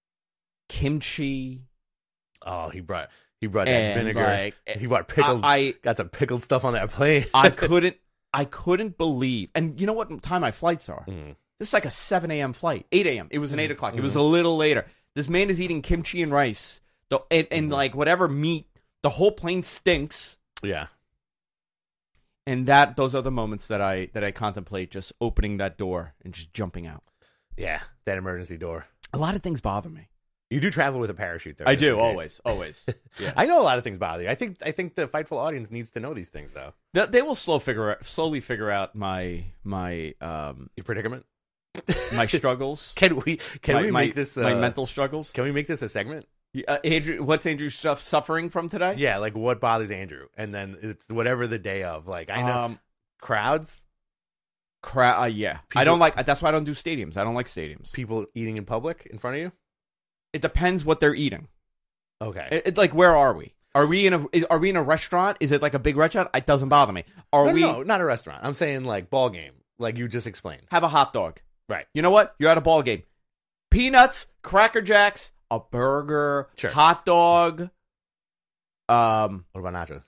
kimchi oh he brought he brought that and vinegar. like he brought pickled. I got some pickled stuff on that plane. I couldn't I couldn't believe. And you know what time my flights are? Mm. This is like a seven a.m. flight, eight a.m. It was an eight o'clock. It was Mhm. a little later. This man is eating kimchi and rice, the and, and Mhm. like whatever meat. The whole plane stinks. Yeah, And that those are the moments that I that I contemplate just opening that door and just jumping out. yeah, that emergency door. A lot of things bother me. You do travel with a parachute, though. I just in do case. always, always. Yeah. I know a lot of things bother you. I think I think the Fightful audience needs to know these things, though. They, they will slow figure out, slowly figure out my my um Your predicament. my struggles. Can we can my, we my, make this uh, my mental struggles? Can we make this a segment? Uh, Andrew, what's Andrew stuff suffering from today? Yeah, like what bothers Andrew, and then it's whatever the day of. Like I know Um, crowds, cra- uh, yeah. I People- don't like. That's why I don't do stadiums. I don't like stadiums. people eating in public in front of you. It depends what they're eating. Okay, It, it's like, where are we? Are we in a is- Are we in a restaurant? Is it like a big restaurant? It doesn't bother me. Are no, we no, not a restaurant. I'm saying like ball game, like you just explained. have a hot dog? Right. You know what? You're at a ball game. Peanuts, Cracker Jacks, a burger, Sure. hot dog. Um. What about nachos?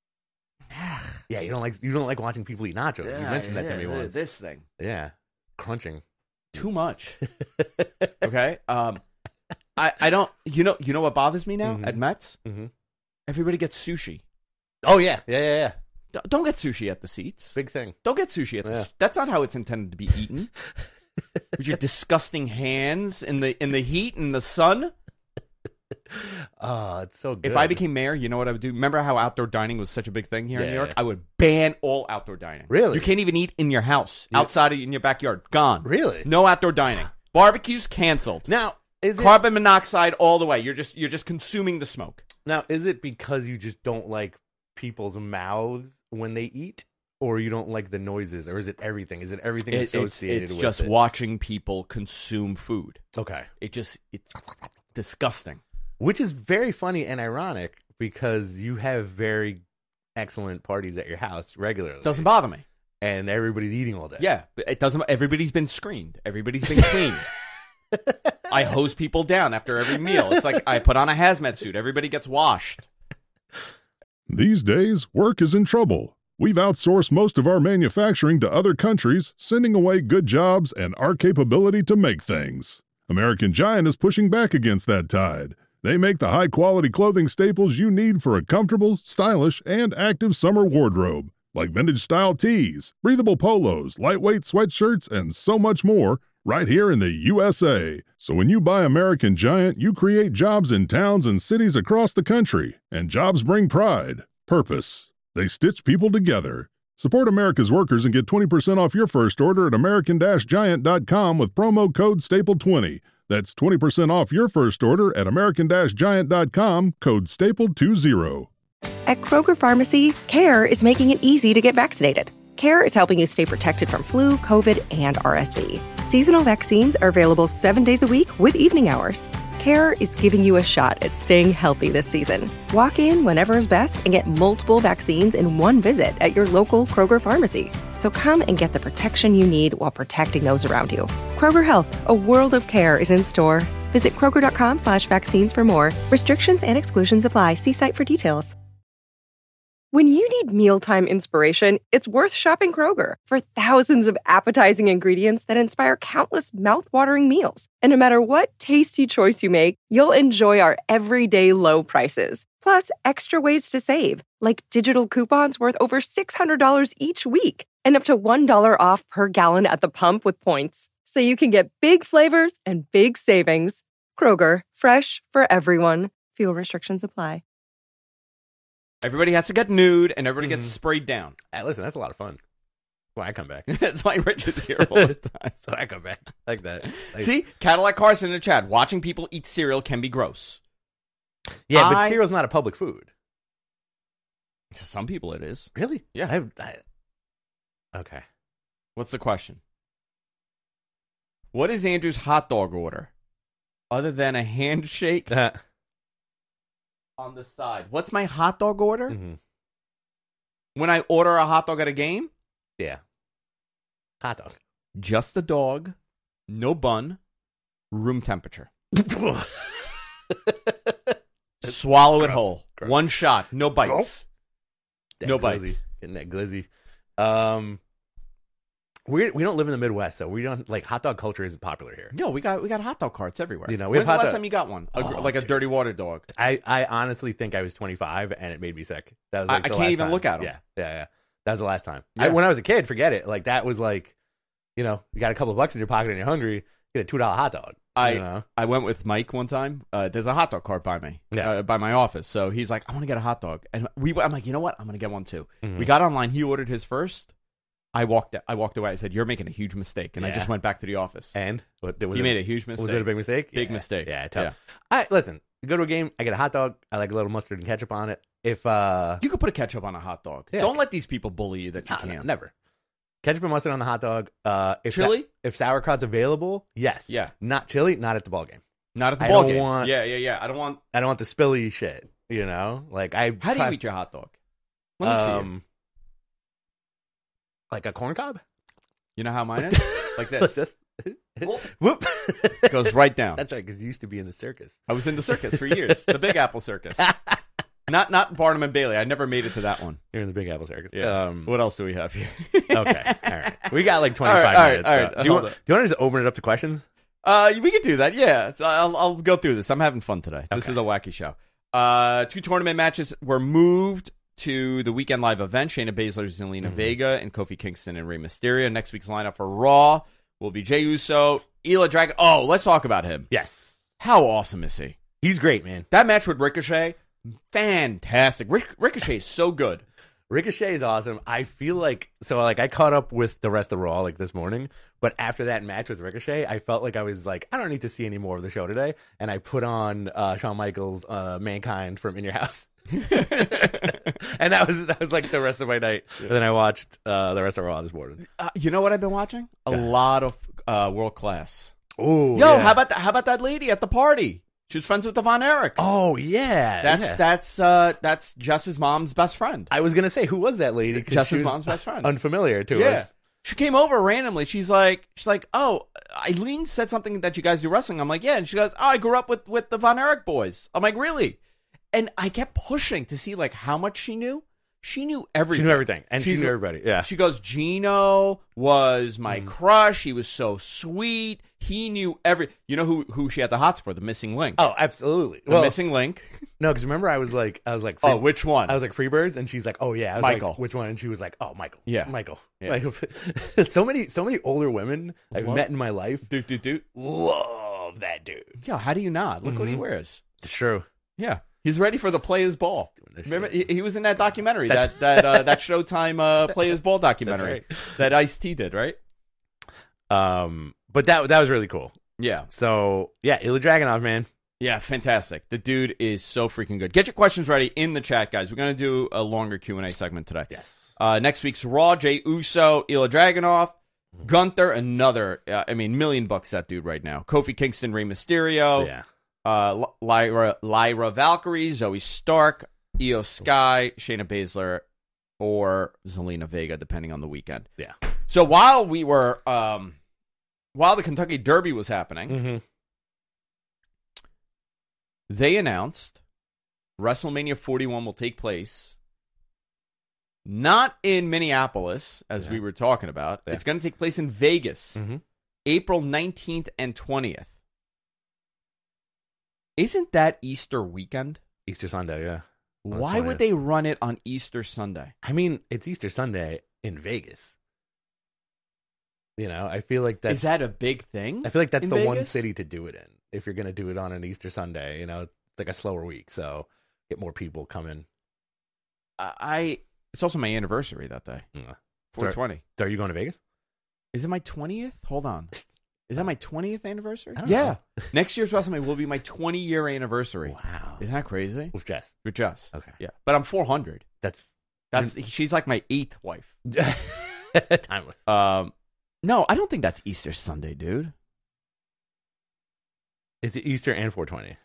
Yeah, you don't like you don't like watching people eat nachos. you mentioned that to me yeah, once. This thing. Yeah, crunching. too much. Okay. Um, I, I don't, you know, you know what bothers me now Mm-hmm. at Mets? Mm-hmm. Everybody gets sushi. Oh yeah, yeah, yeah, yeah. D- don't get sushi at the seats. Big thing. Don't get sushi at the Yeah. seats. That's not how it's intended to be eaten. With your disgusting hands in the in the heat and the sun. Oh, it's so good. If I became mayor, you know what I would do? Remember how outdoor dining was such a big thing here in Yeah, New York? yeah. I would ban all outdoor dining. Really? You can't even eat in your house, Yeah. outside of in your backyard. Gone. Really? No outdoor dining. Barbecues canceled. now is it Carbon monoxide all the way. You're just you're just consuming the smoke. now is it because you just don't like people's mouths when they eat, or you don't like the noises, or is it everything? Is it everything It- it's associated it's with just it? watching people consume food. Okay. It just it's disgusting. Which is very funny and ironic because you have very excellent parties at your house regularly. Doesn't bother me. And everybody's eating all day. Yeah, it doesn't. Everybody's been screened. Everybody's been cleaned. I hose people down after every meal. It's like I put on a hazmat suit. Everybody gets washed. These days, work is in trouble. We've outsourced most of our manufacturing to other countries, sending away good jobs and our capability to make things. American Giant is pushing back against that tide. They make the high-quality clothing staples you need for a comfortable, stylish, and active summer wardrobe, like vintage-style tees, breathable polos, lightweight sweatshirts, and so much more, right here in the U S A. So when you buy American Giant, you create jobs in towns and cities across the country, and jobs bring pride, purpose. They stitch people together. Support America's workers and get twenty percent off your first order at American Giant dot com with promo code staple twenty. That's twenty percent off your first order at American Giant dot com, code staple twenty. At Kroger Pharmacy, CARE is making it easy to get vaccinated. CARE is helping you stay protected from flu, COVID, and R S V. Seasonal vaccines are available seven days a week with evening hours. CARE is giving you a shot at staying healthy this season. Walk in whenever is best and get multiple vaccines in one visit at your local Kroger Pharmacy. So come and get the protection you need while protecting those around you. Kroger Health, a world of care is in store. Visit Kroger.com slash vaccines for more. Restrictions and exclusions apply. See site for details. When you need mealtime inspiration, it's worth shopping Kroger for thousands of appetizing ingredients that inspire countless mouth-watering meals. And no matter what tasty choice you make, you'll enjoy our everyday low prices. Plus, extra ways to save, like digital coupons worth over six hundred dollars each week and up to one dollar off per gallon at the pump with points. So you can get big flavors and big savings. Kroger, fresh for everyone. Fuel restrictions apply. Everybody has to get nude, and everybody Mhm. gets sprayed down. Hey, listen, that's a lot of fun. Why I come back. That's why Rich is here all the time. So I come back. Like that. Like- See, Cadillac Carson in the chat. Watching people eat cereal can be gross. Yeah, but I- cereal's not a public food. To some people, it is. Really? Yeah. I've, I, okay. What's the question? What is Andrew's hot dog order? Other than a handshake Uh, on the side. What's my hot dog order? mhm. When I order a hot dog at a game? Yeah. Hot dog. Just the dog, no bun, room temperature. Swallow it Gross. whole. Gross. One shot, no bites. That No glizzy. bites. Getting that glizzy. Um, we we don't live in the Midwest, so we don't like hot dog culture isn't popular here. No, we got we got hot dog carts everywhere. You know, we When's have the hot last dog- time you got one? A, Oh, like a dude. dirty water dog. I, I honestly think I was twenty-five and it made me sick. That was I- like I the can't last even time. look at 'em. Yeah, yeah, yeah. That was the last time. Yeah. I, when I was a kid, forget it. Like that was like, you know, you got a couple of bucks in your pocket and you're hungry, get a two dollar hot dog. I you know? I went with Mike one time. Uh, there's a hot dog cart by me, Yeah. uh, by my office. So he's like, I want to get a hot dog, and we. I'm like, you know what? I'm gonna get one too. Mhm. We got online. He ordered his first. I walked. I walked away. I said, "You're making a huge mistake," and I Yeah. just went back to the office. And what, was he it, made a huge mistake. Was it a big mistake? Big Yeah. mistake. Yeah, tough. Yeah. I listen. You go to a game. I get a hot dog. I like a little mustard and ketchup on it. If uh, You could put a ketchup on a hot dog. Yeah. Don't let these people bully you that you no, no, can't. never ketchup and mustard on the hot dog. Uh, if Chili? sa- if sauerkraut's available, yes. Yeah. Not chili. Not at the ball game. Not at the I ball don't game. want- Yeah, yeah, yeah. I don't want. I don't want the spilly shit. You know, like I. How do you try- eat your hot dog? Let me see. um, Like a corn cob. It. You know how mine is? Like this. Just- Whoop. Whoop. Goes right down. That's right, because you used to be in the circus. I was in the circus for years. The Big Apple Circus. Not not Barnum and Bailey. I never made it to that one. You're in the Big Apple Circus. Yeah. Um, What else do we have here? okay. All right. We got like twenty-five All right, all right, minutes. all so- right, do, you hold want, it. do you want to just open it up to questions? Uh, we could do that. Yeah, So I'll I'll go through this. I'm having fun today. This Okay. is a wacky show. Uh, two tournament matches were moved to the weekend live event. Shayna Baszler, Zelina Mm-hmm. Vega, and Kofi Kingston and Rey Mysterio. Next week's lineup for Raw will be Jey Uso, Ila Dragon. Oh, let's talk about him. Yes. How awesome is he? He's great, man. That match with Ricochet, fantastic. Ric- Ricochet is so good. Ricochet is awesome. I feel like so like I caught up with the rest of Raw like this morning, but after that match with Ricochet, I felt like I was like, I don't need to see any more of the show today, and I put on uh, Shawn Michaels' uh, Mankind from In Your House, and that was that was like the rest of my night. And then I watched uh, the rest of Raw this morning. Uh, you know what I've been watching? A lot of uh, World Class. Oh, Yo, how about that? How about that lady at the party? She was friends with the Von Erichs. Oh yeah, That's yeah. that's uh that's Jess's mom's best friend. I was gonna say, who was that lady? 'Cause Jess's she was mom's best friend. Unfamiliar to yeah. us. She came over randomly. She's like, she's like, oh, Eileen said something that you guys do wrestling. I'm like, yeah. And she goes, oh, I grew up with with the Von Erich boys. I'm like, really? And I kept pushing to see like how much she knew. She knew everything. She knew everything, and She's- she knew everybody. Yeah, She goes, Gino was my Mm. crush. He was so sweet. He knew every. You know who who she had the hots for? The missing link. oh, absolutely. the well, missing link. no, because remember, I was like, I was like, Oh, Free- which one? I was like Freebirds, and she's like, oh yeah, I was Michael. Like, which one? And she was like, oh, Michael. Yeah. Michael. Yeah. Michael. so many, so many older women I've What? met in my life. Dude, dude, dude. Love that dude. Yeah, how do you not? Look what he Mhm. wears. It's true. Yeah, he's ready for the Players Ball. Doing this Remember, shit. he, he was in that documentary, That's- that that uh, that Showtime uh, Players Ball documentary right. that Ice-T did, right? Um, but that that was really cool. Yeah, So yeah, Ilya Dragunov, man. yeah, fantastic. The dude is so freaking good. Get your questions ready in the chat, guys. We're gonna do a longer Q and A segment today. Yes. Uh, next week's Raw, Jey Uso, Ilya Dragunov, Gunther, another. Uh, I mean, million bucks that dude right now. Kofi Kingston, Rey Mysterio. Yeah. Uh, L- Lyra, Lyra Valkyrie, Zoe Stark, Io Sky, Shayna Baszler, or Zelina Vega, depending on the weekend. Yeah. So while we were, um, while the Kentucky Derby was happening, Mm-hmm. they announced WrestleMania forty-one will take place not in Minneapolis, as Yeah. we were talking about. Yeah. It's going to take place in Vegas, Mhm. April nineteenth and twentieth. Isn't that Easter weekend? Easter Sunday. Yeah. That's Why funny. would they run it on Easter Sunday? I mean, it's Easter Sunday in Vegas. You know, I feel like that's Is that a big thing? I feel like that's in the one Vegas? city to do it in. If you're going to do it on an Easter Sunday, you know, it's like a slower week, so get more people coming. I, I it's also my anniversary that day. Yeah. four twenty. So are you going to Vegas? Is it my twentieth? Hold on. Is that my twentieth anniversary? I don't Yeah. know. Next year's WrestleMania will be my twenty year anniversary. Wow. Isn't that crazy? With Jess. With Jess. Okay. Yeah. But I'm four hundred. That's That's she's like my eighth wife. timeless. Um no, I don't think that's Easter Sunday, dude. It's Easter and four twenty.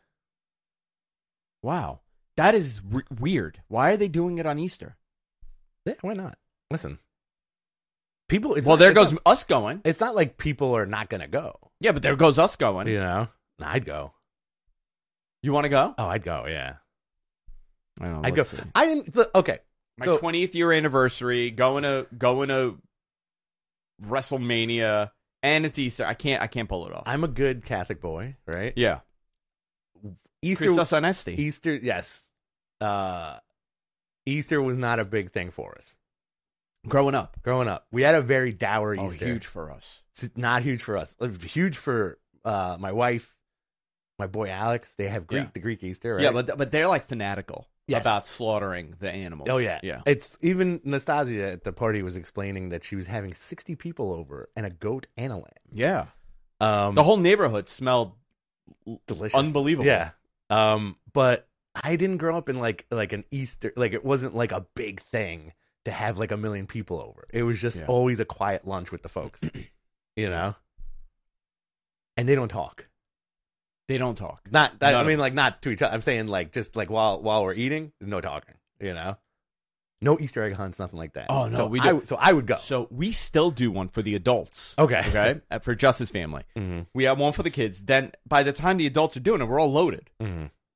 Wow. That is re- weird. Why are they doing it on Easter? Yeah, why not? Listen. People it's well, not- there it's goes not- us going. it's not like people are not going to go, Yeah, but there goes us going. you know. I'd go. You want to go? Oh, I'd go, yeah. I don't know. I'd go. let's see. I didn't look, okay. My So twentieth year anniversary, going to going to WrestleMania, and it's Easter. I can't I can't pull it off. I'm a good Catholic boy, right? yeah, Easter Christos Anesti. Easter, yes. Uh, Easter was not a big thing for us Growing up, growing up. We had a very dour oh, Easter. huge for us. It's not huge for us. Huge for uh, my wife, my boy Alex. They have Greek, Yeah. the Greek Easter, right? Yeah, but but they're like fanatical Yes. about slaughtering the animals. oh yeah, yeah. It's even Nastasia at the party was explaining that she was having sixty people over and a goat and a lamb. Yeah, Um, the whole neighborhood smelled delicious, unbelievable. Yeah. Um, but I didn't grow up in like like an Easter, like it wasn't like a big thing to have like a million people over. It was just Yeah. always a quiet lunch with the folks, you know. And they don't talk. They don't talk. Not, I, None I of mean, them. like not to each other. I'm saying like just like while while we're eating, there's no talking. You know, no Easter egg hunts, nothing like that. Oh, no, so we I, do. so I would go. So we still do one for the adults. Okay. Okay, Uh, for Justice Family, Mm-hmm. we have one for the kids. Then by the time the adults are doing it, we're all loaded. Mm-hmm.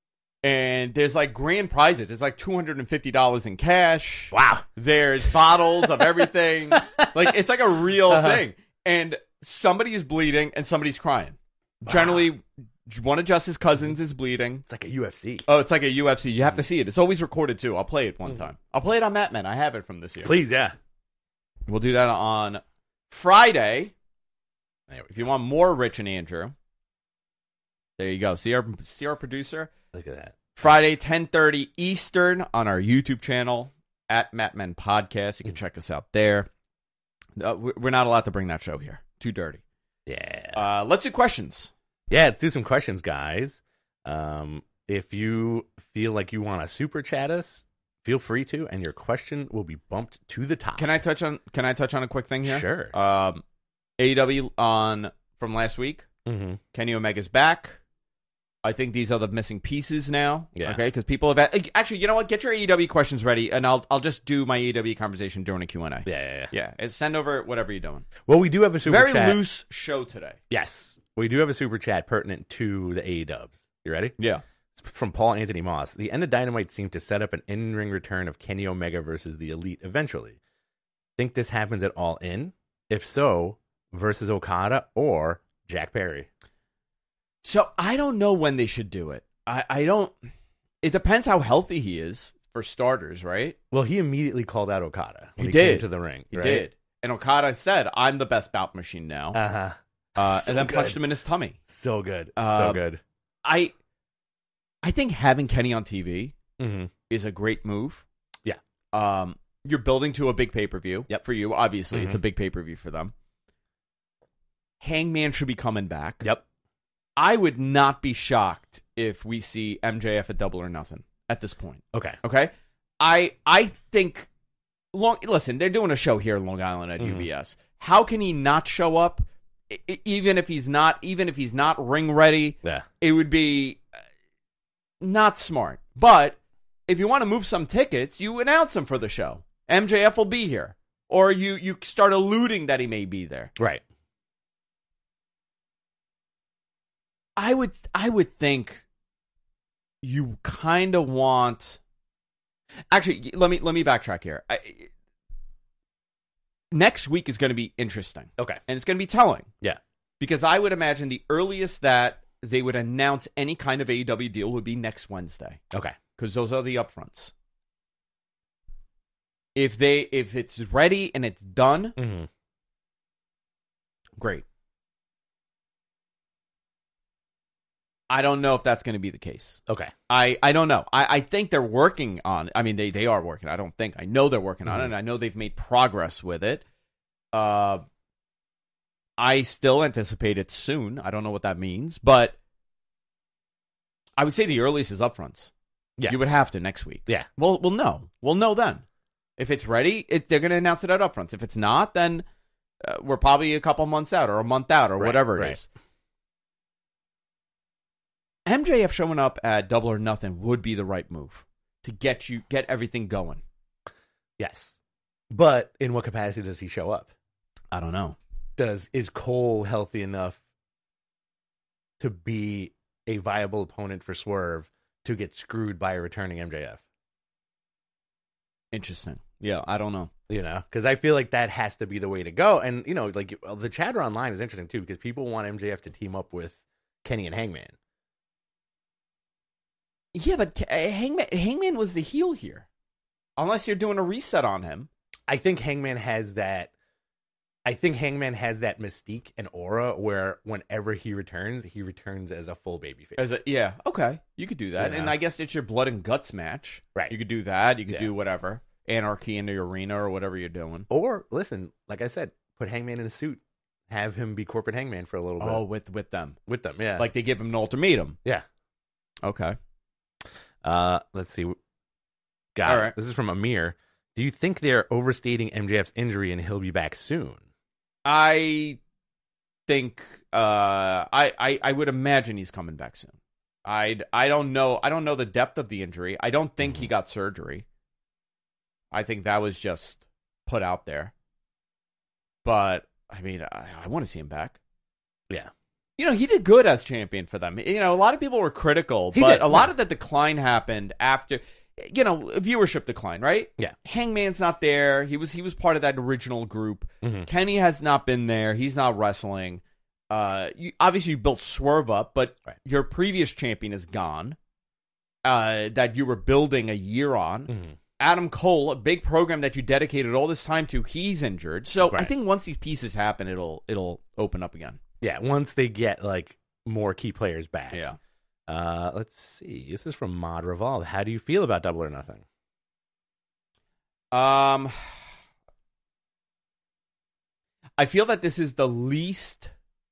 And there's like grand prizes. There's like two hundred fifty dollars in cash. Wow. There's bottles of everything. Like, it's like a real Uh-huh. thing. And somebody is bleeding and somebody's crying. Generally, one of Justice Cousins is bleeding. It's like a U F C. Oh, it's like a U F C. You have to see it. It's always recorded, too. I'll play it one time. I'll play it on Mat Men. I have it from this year. Please, yeah. We'll do that on Friday. There we If you want more Rich and Andrew, there you go. See our, see our producer? Look at that. Friday, ten thirty Eastern on our YouTube channel, at Mat Men Podcast. You can check us out there. Uh, we- we're not allowed to bring that show here. Too dirty. Yeah. Uh, let's do questions. Yeah, let's do some questions, guys. Um, if you feel like you want to super chat us, feel free to, and your question will be bumped to the top. Can I touch on Can I touch on a quick thing here? Sure. Um, A E W on from last week. Mm-hmm. Kenny Omega's back. I think these are the missing pieces now. Yeah. Okay, because people have actually, you know what? Get your A E W questions ready, and I'll I'll just do my A E W conversation during a Q and A. Yeah, yeah, yeah. Yeah, and send over whatever you're doing. Well, we do have a super Very chat. loose show today. Yes, we do have a super chat pertinent to the A E Dubs. You ready? Yeah. It's from Paul Anthony Moss. The end of Dynamite seemed to set up an in-ring return of Kenny Omega versus the Elite eventually. Think this happens at All In? If so, versus Okada or Jack Perry? So I don't know when they should do it. I, I don't. It depends how healthy he is, for starters, right? Well, he immediately called out Okada when He he, did. came to the ring. He right? did. And Okada said, I'm the best bout machine now. Uh-huh. Uh, so and then good. punched him in his tummy. So good. so Um, good. I I think having Kenny on T V Mm-hmm. is a great move. Yeah. Um, you're building to a big pay-per-view. Yep. For you, obviously. It's Mhm. a big pay-per-view for them. Hangman should be coming back. Yep. I would not be shocked if we see M J F at Double or Nothing at this point. Okay. Okay? I I think long listen, they're doing a show here in Long Island at Mhm. U B S. How can he not show up I- I- even if he's not even if he's not ring ready? Yeah. It would be uh, not smart. But if you want to move some tickets, you announce him for the show. M J F will be here. Or you you start alluding that he may be there. Right. I would I would think you kind of want. Actually, let me let me backtrack here. I, next week is going to be interesting, Okay. and it's going to be telling. Yeah. Because I would imagine the earliest that they would announce any kind of A E W deal would be next Wednesday, Okay. because those are the upfronts. If they if it's ready and it's done, Mm-hmm. great. I don't know if that's going to be the case. Okay. I, I don't know. I, I think they're working on I mean, they, they are working. I don't think. I know they're working on it, Mhm. and I know they've made progress with it. Uh, I still anticipate it soon. I don't know what that means, but I would say the earliest is upfronts. Yeah. You would have to next week. Yeah. Well, we'll know. We'll know then. If it's ready, it, they're going to announce it at upfronts. If it's not, then uh, we're probably a couple months out or a month out or Right, whatever it right. is. M J F showing up at Double or Nothing would be the right move to get you get everything going. Yes. But in what capacity does he show up? I don't know. Does is Cole healthy enough to be a viable opponent for Swerve to get screwed by a returning M J F? Interesting. Yeah, I don't know. You know, because I feel like that has to be the way to go. And you know, like the chatter online is interesting too, because people want M J F to team up with Kenny and Hangman. Yeah, but uh, Hangman Hangman was the heel here. Unless you're doing a reset on him. I think Hangman has that. I think Hangman has that mystique and aura where whenever he returns, he returns as a full babyface. As a, yeah, okay. You could do that. Yeah. And I guess it's your blood and guts match. Right. You could do that. You could Yeah. do whatever. Anarchy in the arena or whatever you're doing. Or listen, like I said, put Hangman in a suit, have him be corporate Hangman for a little bit Oh, with with them. with them. Yeah, Like they give him an ultimatum. yeah. Okay. Uh, let's see. Got All it. right. This is from Amir. Do you think they're overstating M J F's injury and he'll be back soon? I think uh I, I I would imagine he's coming back soon. I I don't know. I don't know the depth of the injury. I don't think he got surgery. I think that was just put out there. But I mean, I, I want to see him back. Yeah. You know, he did good as champion for them. You know, a lot of people were critical, He but did, a lot yeah. of the decline happened after, you know, viewership decline, right? Yeah. Hangman's not there. He was he was part of that original group. Mm-hmm. Kenny has not been there. He's not wrestling. Uh, you, obviously, you built Swerve up, but Right. your previous champion is gone. Uh, that you were building a year on. Mm-hmm. Adam Cole, a big program that you dedicated all this time to, he's injured. So I Right. think once these pieces happen, it'll it'll open up again. Yeah, once they get like more key players back. Yeah. Uh, let's see. This is from Mod Revolve. How do you feel about Double or Nothing? Um, I feel that this is the least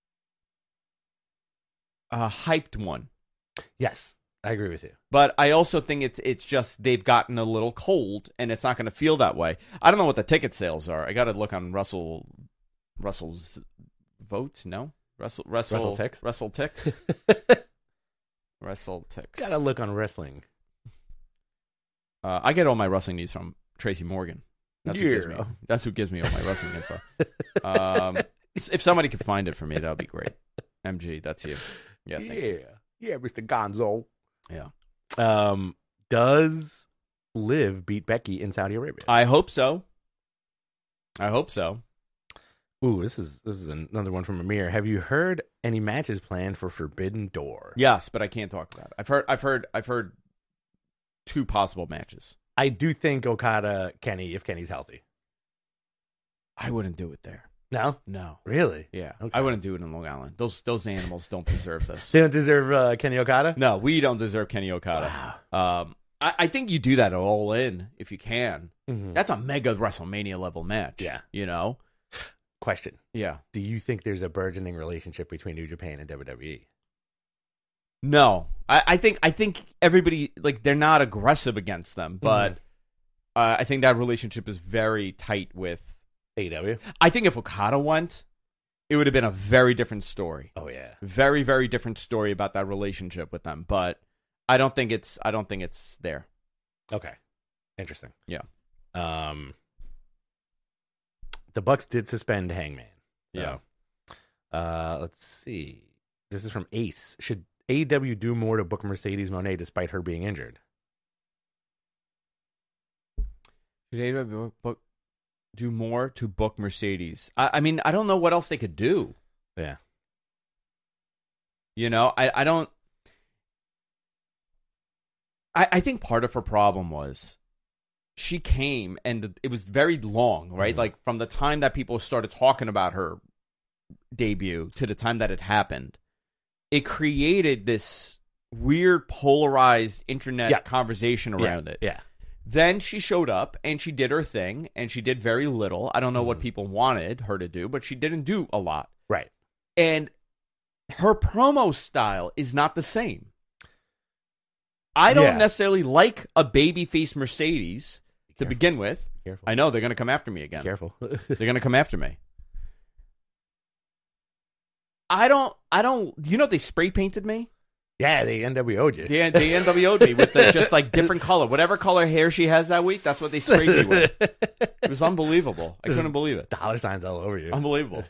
uh, hyped one, Yes, I agree with you. but I also think it's it's just they've gotten a little cold, and it's not going to feel that way. I don't know what the ticket sales are. I got to look on Russell Russell's votes. No, Russell Russell Russell Ticks? Russell Ticks Russell Ticks. Gotta look on wrestling. Uh, I get all my wrestling news from Tracy Morgan. That's who gives me. Yeah. That's who gives me all my wrestling info. Um, if somebody could find it for me, that would be great. M G, that's you. Yeah, thank you. yeah, yeah, Mister Gonzo. Yeah. Um, does Liv beat Becky in Saudi Arabia? I hope so. I hope so. Ooh, this is this is another one from Amir. Have you heard any matches planned for Forbidden Door? Yes, but I can't talk about it. I've heard. I've heard. I've heard two possible matches. I do think Okada, Kenny, if Kenny's healthy. I wouldn't do it there. No, No. really. Yeah, Okay. I wouldn't do it in Long Island. Those those animals don't deserve this. They don't deserve uh, Kenny Okada. No, we don't deserve Kenny Okada. Um, I, I think you do that at All In if you can. Mhm. That's a mega WrestleMania level match. Yeah. You know? Question: Yeah. do you think there's a burgeoning relationship between New Japan and W W E? No. I, I think I think everybody like they're not aggressive against them, but uh, I think that relationship is very tight with A E W? I think if Okada went, it would have been a very different story. Oh yeah. Very, very different story about that relationship with them. But I don't think it's I don't think it's there. Okay. Interesting. Yeah. Um, the Bucks did suspend Hangman. So, Yeah. Uh, let's see. This is from Ace. Should A E W do more to book Mercedes Moné despite her being injured? Should A E W book, do more to book Mercedes? I, I mean, I don't know what else they could do. Yeah. You know, I, I don't. I, I think part of her problem was she came and it was very long, right? Mhm. Like from the time that people started talking about her debut to the time that it happened, it created this weird polarized internet Yeah. conversation around yeah. it. Yeah. Then she showed up and she did her thing and she did very little. I don't know what Mhm. people wanted her to do, but she didn't do a lot. Right. And her promo style is not the same. I don't Yeah. necessarily like a babyface Mercedes to Careful. begin with. Careful. I know they're going to come after me again. Careful. They're going to come after me. I don't, I don't, you know, they spray painted me. yeah, they N W O'd you. They, they N W O'd me with the, just like different color. Whatever color hair she has that week, that's what they sprayed me with. It was unbelievable. I couldn't believe it. Dollar signs all over you. Unbelievable.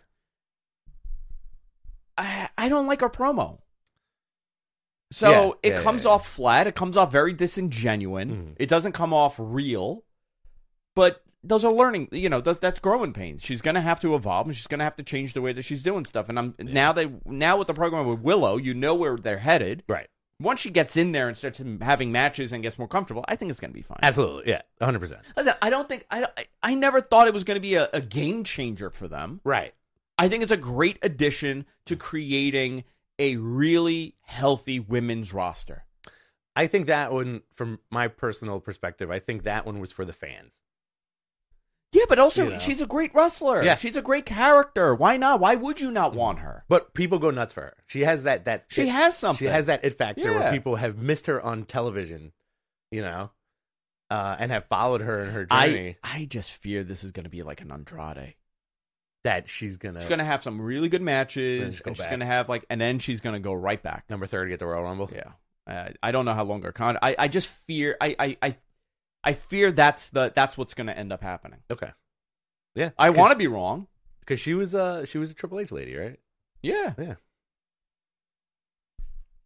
I, I don't like her promo. So Yeah, it yeah, comes yeah, yeah. off flat. It comes off very disingenuine. Mhm. It doesn't come off real. But those are learning, you know, those, that's growing pains. She's going to have to evolve and she's going to have to change the way that she's doing stuff. And I'm now they now with the program with Willow, you know where they're headed. Right. Once she gets in there and starts having matches and gets more comfortable, I think it's going to be fine. Absolutely. Yeah. one hundred percent. Listen, I don't think I I, I never thought it was going to be a, a game changer for them. Right. I think it's a great addition to creating a really healthy women's roster. I think that one, from my personal perspective, I think that one was for the fans. Yeah, but also You know. she's a great wrestler. Yeah. She's a great character. Why not? Why would you not want her? But people go nuts for her. She has that that She it- has something. She has that it factor Yeah. where people have missed her on television, you know, uh, and have followed her in her journey. I I just fear this is going to be like an Andrade. that she's gonna She's going to have some really good Then matches, just go and she's back. going to have like, and then she's going to go right back. number thirty at the Royal Rumble. Yeah, uh, I don't know how long her con. I I just fear. I I I, I fear that's the that's what's going to end up happening. Okay. Yeah. I want to be wrong. because she was uh she was a Triple H lady, right? Yeah. Yeah.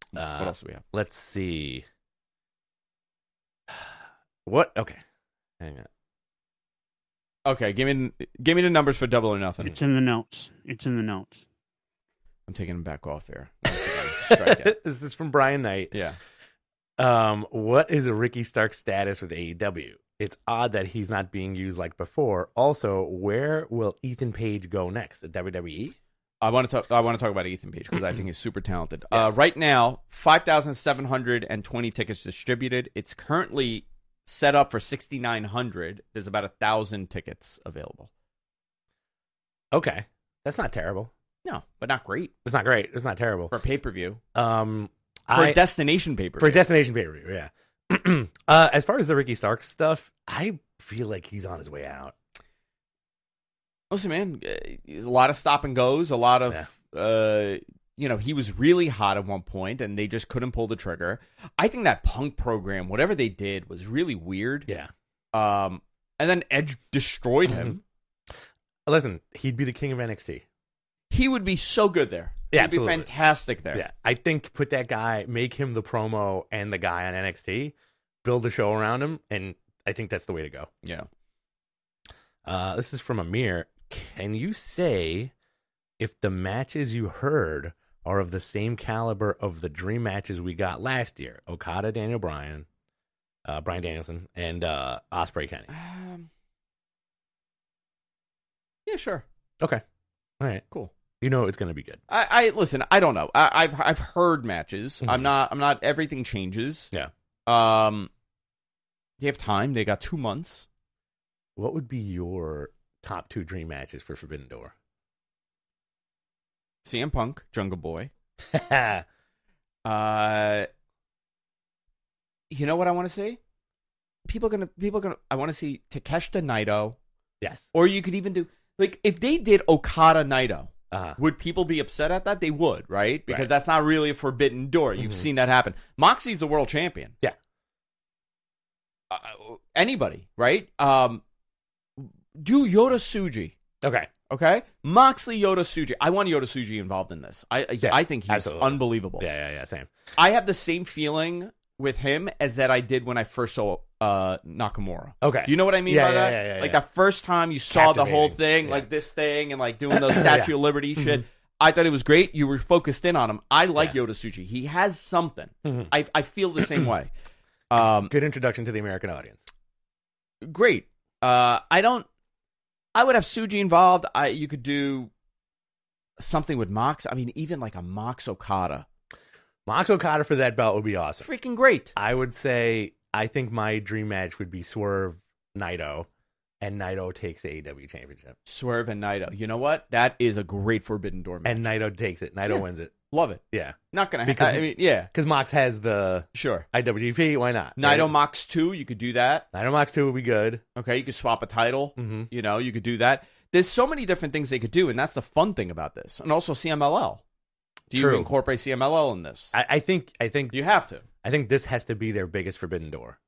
Uh, what else do we have? Let's see. What? Okay. Hang on. Okay, give me give me the numbers for Double or Nothing. It's in the notes. It's in the notes. I'm taking them back off here. Strikeout. This is from Brian Knight. Yeah. Um, what is a Ricky Stark status with A E W? It's odd that he's not being used like before. Also, where will Ethan Page go next? The W W E? I want to talk. I want to talk about Ethan Page because I think he's super talented. Yes. Uh, right now, five thousand seven hundred and twenty tickets distributed. It's currently set up for sixty nine hundred. There's about a thousand tickets available. Okay, that's not terrible. No, but not great It's not great. It's not terrible. for a pay per view. Um, For I, a destination pay per for a view. destination pay per view, yeah. uh, as far as the Ricky Stark stuff, I feel like he's on his way out. Listen, man, uh, there's a lot of stop and goes. A lot of, Yeah. uh, you know, he was really hot at one point, and they just couldn't pull the trigger. I think that Punk program, whatever they did, was really weird. Yeah. Um, and then Edge destroyed Mm-hmm. him. Listen, he'd be the king of N X T. He would be so good there. Yeah, He'd absolutely. be fantastic there. Yeah, I think put that guy, make him the promo and the guy on N X T, build a show around him, and I think that's the way to go. Yeah. Uh, this is from Amir. Can you say if the matches you heard are of the same caliber of the dream matches we got last year? Okada, Daniel Bryan, uh, Bryan Danielson, and uh, Ospreay Kenny. Um, yeah, sure. Okay, all right, Cool. you know it's going to be good. I, I listen. I don't know. I, I've I've heard matches. Mhm. I'm not. I'm not. Everything changes. Yeah. Um. They have time. They got two months. What would be your top two dream matches for Forbidden Door? C M Punk, Jungle Boy. Uh. You know what I want to see? People gonna. People gonna. I want to see Takeshita Naito, Yes. or you could even do like if they did Okada Naito. Uh, Would people be upset at that? They would, right? Because Right. that's not really a forbidden door. You've Mhm. seen that happen. Moxie's the world champion. Yeah. Uh, anybody, right? Um, do Yoda Tsuji, okay. okay? Moxley, Yoda Tsuji. I want Yoda Tsuji involved in this. I I, Yeah, I think he's absolutely. unbelievable. Yeah, yeah, yeah. Same. I have the same feeling with him as that I did when I first saw uh, Nakamura. Okay. Do you know what I mean Yeah, by yeah, that? yeah, yeah, like yeah. the first time you saw the whole Captivating. thing, Yeah. like this thing, and like doing those Statue of Liberty shit. I thought it was great. You were focused in on him. I like Yeah. Yoda Tsuji. He has something. Mhm. I I feel the same way. Um, Good introduction to the American audience. great. Uh, I don't. I would have Tsuji involved. I you could do something with Mox. I mean, even like a Mox Okada. Mox Okada for that belt would be awesome. Freaking great. I would say I think my dream match would be Swerve Naito, and Naito takes the A E W championship. Swerve and Naito. You know what? That is a great Forbidden Door match. And Naito takes it. Naito Yeah. wins it. Love it. Yeah. Not gonna. Because- I mean, yeah, Because Mox has the sure. I W G P. Why not? Naito Right? Mox two. You could do that. Naito Mox two would be good. Okay, you could swap a title. Mm-hmm. You know, you could do that. There's so many different things they could do, and that's the fun thing about this. And also C M L L. Do you True. incorporate C M L L in this? I, I think I think You have to. I think this has to be their biggest Forbidden Door.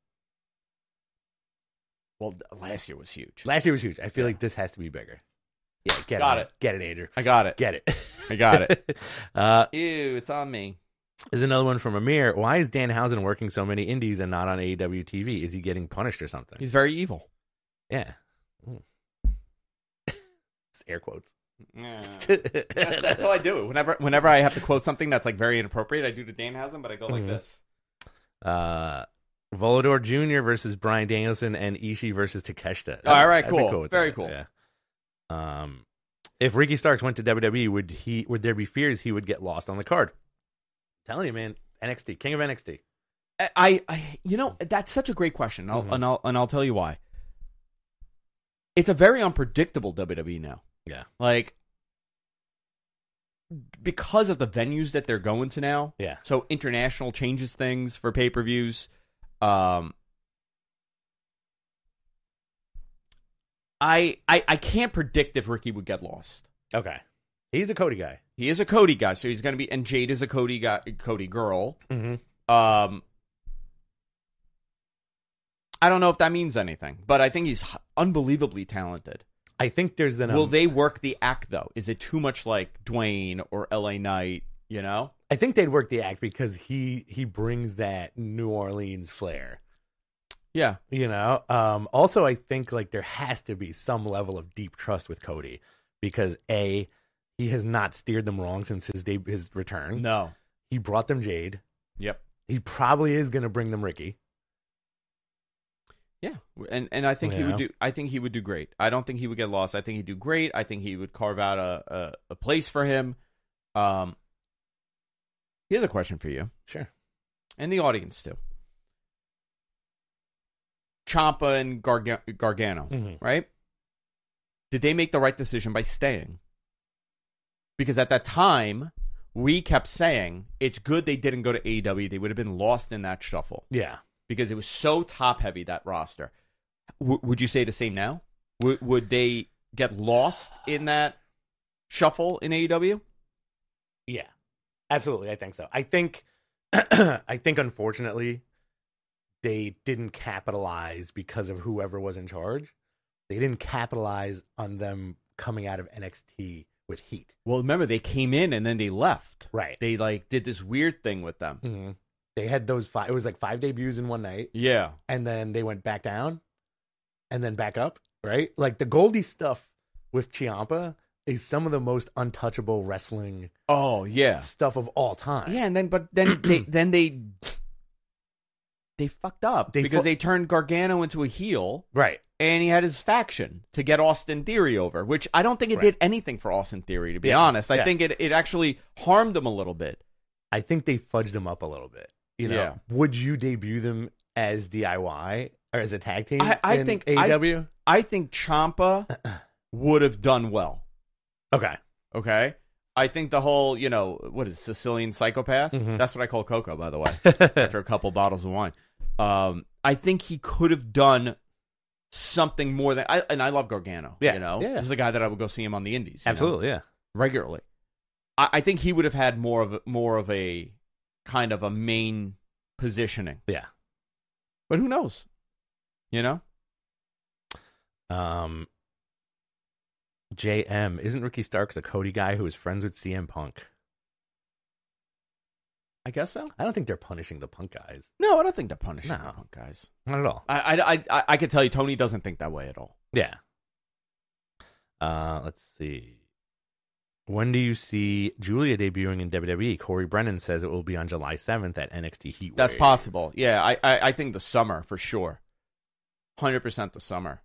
Well, last year was huge. Last year was huge. I feel like this has to be bigger. Yeah, get Got it. it. Get it, Adrian. I got it. Get it. I got it. uh, Ew, it's on me. There's another one from Amir. Why is Danhausen working so many indies and not on A E W T V? Is he getting punished or something? He's very evil. Yeah. Mm. It's air quotes. Yeah. That's how I do it. Whenever whenever I have to quote something that's like very inappropriate, I do to Danhausen, but I go like Mhm. this. Uh, Volador Junior versus Bryan Danielson and Ishii versus Takeshita. All right, I'd be cool. with Very that, cool. Yeah. Um, if Ricky Starks went to W W E, would he? Would there be fears he would get lost on the card? I'm telling you, man, N X T, King of N X T. I, I you know, that's such a great question, I'll, Mhm. and I'll and I'll tell you why. It's a very unpredictable W W E now. Yeah. Like because of the venues that they're going to now. Yeah. So international changes things for pay-per-views. Um I I I can't predict if Ricky would get lost. Okay. He's a Cody guy. He is a Cody guy, so he's going to be and Jade is a Cody guy, Cody girl. Mm-hmm. Um I don't know if that means anything, but I think he's h- unbelievably talented. I think there's an. Will um, they work the act though? Is it too much like Dwayne or L A Knight? You know, I think they'd work the act because he he brings that New Orleans flair. Yeah. You know? Um, also, I think like there has to be some level of deep trust with Cody because A, he has not steered them wrong since his day, his return. No. He brought them Jade. Yep. He probably is going to bring them Ricky. Yeah, and and I think he Yeah. would do. I think he would do great. I don't think he would get lost. I think he'd do great. I think he would carve out a a, a place for him. Um, here's a question for you, Sure. and the audience too. Ciampa and Garga- Gargano, Mhm. right? Did they make the right decision by staying? Because at that time, we kept saying it's good they didn't go to A E W. They would have been lost in that shuffle. Yeah. Because it was so top heavy, that roster. W- would you say the same now? W- would they get lost in that shuffle in A E W? Yeah. Absolutely. I think so. I think, I think unfortunately, they didn't capitalize because of whoever was in charge. They didn't capitalize on them coming out of N X T with heat. Well, remember, they came in and then they left. Right. They, like, did this weird thing with them. Mm-hmm. They had those five, it was like five debuts in one night, Yeah. and then they went back down and then back up, right? Like the Goldie stuff with Ciampa is some of the most untouchable wrestling Oh, yeah. stuff of all time. Yeah, and then, but then they, then they, they fucked up They because fu- they turned Gargano into a heel. Right. And he had his faction to get Austin Theory over, which I don't think it Right. did anything for Austin Theory, to be Yeah. honest. I Yeah. think it, it actually harmed him a little bit. I think they fudged them up a little bit. You know, Yeah. would you debut them as D I Y or as a tag team? I- I in think- A E W. I think Ciampa would have done well. Okay. Okay? I think the whole, you know, what is it, Sicilian psychopath? Mhm. That's what I call Coco, by the way, after a couple bottles of wine. Um, I think he could have done something more than, I, and I love Gargano. Yeah. You know, Yeah. this is a guy that I would go see him on the Indies. you know, Absolutely. Yeah. regularly. I, I think he would have had more of a, more of a kind of a main positioning. Yeah. But who knows? You know? Um. J M, isn't Ricky Starks a Cody guy who is friends with C M Punk? I guess so. I don't think they're punishing the Punk guys. No, I don't think they're punishing No. the Punk guys. Not at all. I, I, I, I, I can tell you, Tony doesn't think that way at all. Yeah. Uh, let's see. When do you see Julia debuting in W W E? Corey Brennan says it will be on July seventh at N X T Heat. That's Wave. possible. Yeah, I, I, I think the summer for sure. one hundred percent the summer.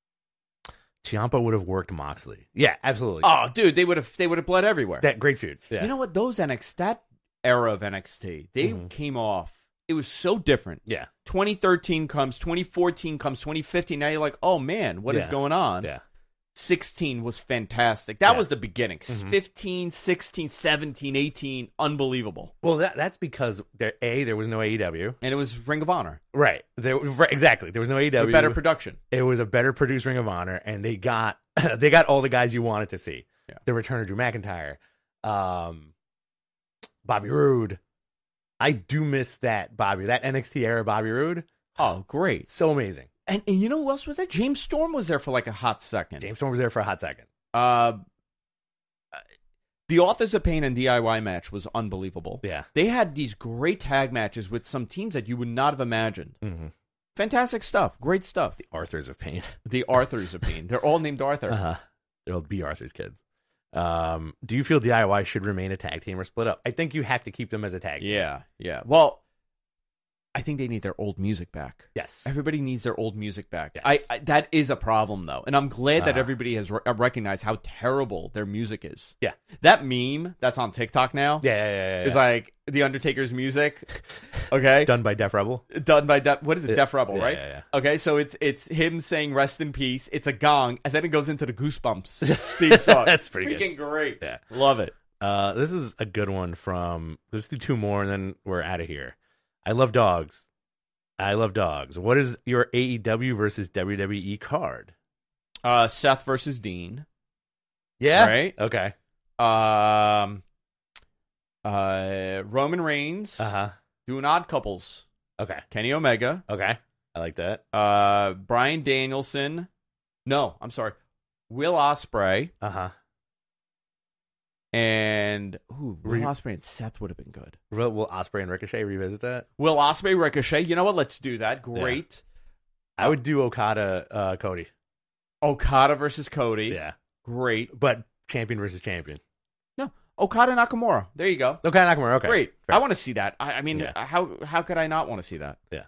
Ciampa would have worked Moxley. Yeah, absolutely. Oh, dude, they would have they would have bled everywhere. That great feud. Yeah. You know what? Those N X T, that era of N X T, they Mhm. came off. It was so different. Yeah. twenty thirteen comes, twenty fourteen comes, twenty fifteen. Now you're like, oh man, what is Yeah. going on? Yeah. sixteen was fantastic. That Yeah. was the beginning. Mhm. fifteen, sixteen, seventeen, eighteen, unbelievable. Well, that that's because there a there was no A E W. And it was Ring of Honor. Right. There right, exactly. There was no A E W. With better production. It was a better produced Ring of Honor, and they got they got all the guys you wanted to see. Yeah. The return of Drew McIntyre, um, Bobby Roode. I do miss that Bobby, that N X T era Bobby Roode. Oh, great. So amazing. And, and you know who else was there? James Storm was there for like a hot second. James Storm was there for a hot second. Uh, the Authors of Pain and D I Y match was unbelievable. Yeah. They had these great tag matches with some teams that you would not have imagined. Mm-hmm. Fantastic stuff. Great stuff. The Arthurs of Pain. The Arthurs of Pain. They're all named Arthur. Uh-huh. They'll be Arthur's kids. Um, do you feel D I Y should remain a tag team or split up? I think you have to keep them as a tag team. Yeah, yeah. Well, I think they need their old music back. Yes. Everybody needs their old music back. Yes. I, I that is a problem though, and I'm glad that Uh-huh. everybody has re- recognized how terrible their music is. Yeah. That meme that's on TikTok now Yeah, yeah, yeah. yeah, is yeah. like the Undertaker's music. Okay, Done by Def Rebel. done by Def, what is it? Yeah, Def Rebel, yeah, right? yeah, yeah. Okay, so it's it's him saying "Rest in Peace." It's a gong, and then it goes into the Goosebumps theme song. That's pretty freaking good. great. Yeah. Love it. Uh, this is a good one from. Let's do two more, and then we're out of here. I love dogs. I love dogs. What is your A E W versus W W E card? Uh, Seth versus Dean. Yeah. Right. Okay. Um, uh, Roman Reigns Uh huh. doing odd couples. Okay. Kenny Omega. Okay. I like that. Uh, Bryan Danielson. No, I'm sorry. Will Ospreay Uh huh. And ooh, Will Re- Ospreay and Seth would have been good. Will, will Ospreay and Ricochet revisit that? Will Ospreay, Ricochet. You know what? Let's do that. Great. I would do Okada, uh, Cody. Okada versus Cody. Yeah. Great. But champion versus champion. No, Okada Nakamura. There you go. Okada Nakamura, okay. Great. Fair. I want to see that. I, I mean, Yeah. how how could I not want to see that? Yeah.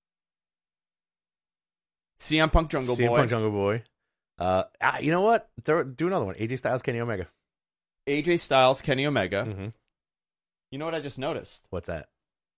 C M Punk Jungle C M Boy. Punk Jungle Boy. Uh, ah, you know what? Throw, do another one. A J Styles, Kenny Omega. A J Styles, Kenny Omega. Mm-hmm. You know what I just noticed? What's that?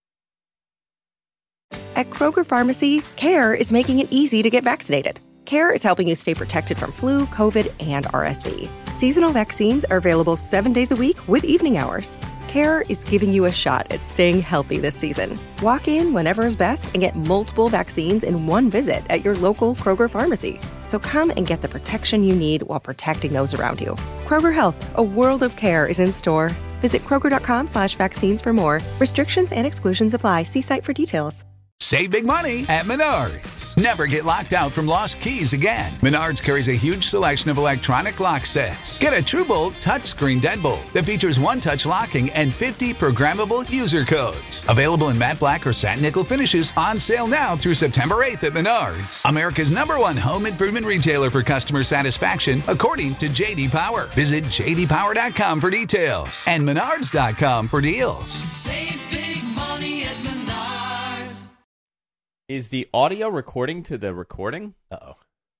At Kroger Pharmacy, CARE is making it easy to get vaccinated. CARE is helping you stay protected from flu, COVID, and R S V. Seasonal vaccines are available seven days a week with evening hours. CARE is giving you a shot at staying healthy this season. Walk in whenever is best and get multiple vaccines in one visit at your local Kroger Pharmacy. So come and get the protection you need while protecting those around you. Kroger Health, a world of care, is in store. Visit kroger.com slash vaccines for more. Restrictions and exclusions apply. See site for details. Save big money at Menards. Never get locked out from lost keys again. Menards carries a huge selection of electronic lock sets. Get a TrueBolt touchscreen deadbolt that features one-touch locking and fifty programmable user codes. Available in matte black or satin nickel finishes, on sale now through September eighth at Menards. America's number one home improvement retailer for customer satisfaction, according to J D Power. Visit j d power dot com for details and menards dot com for deals. Save big money at Menards. Is the audio recording to the recording? Uh-oh.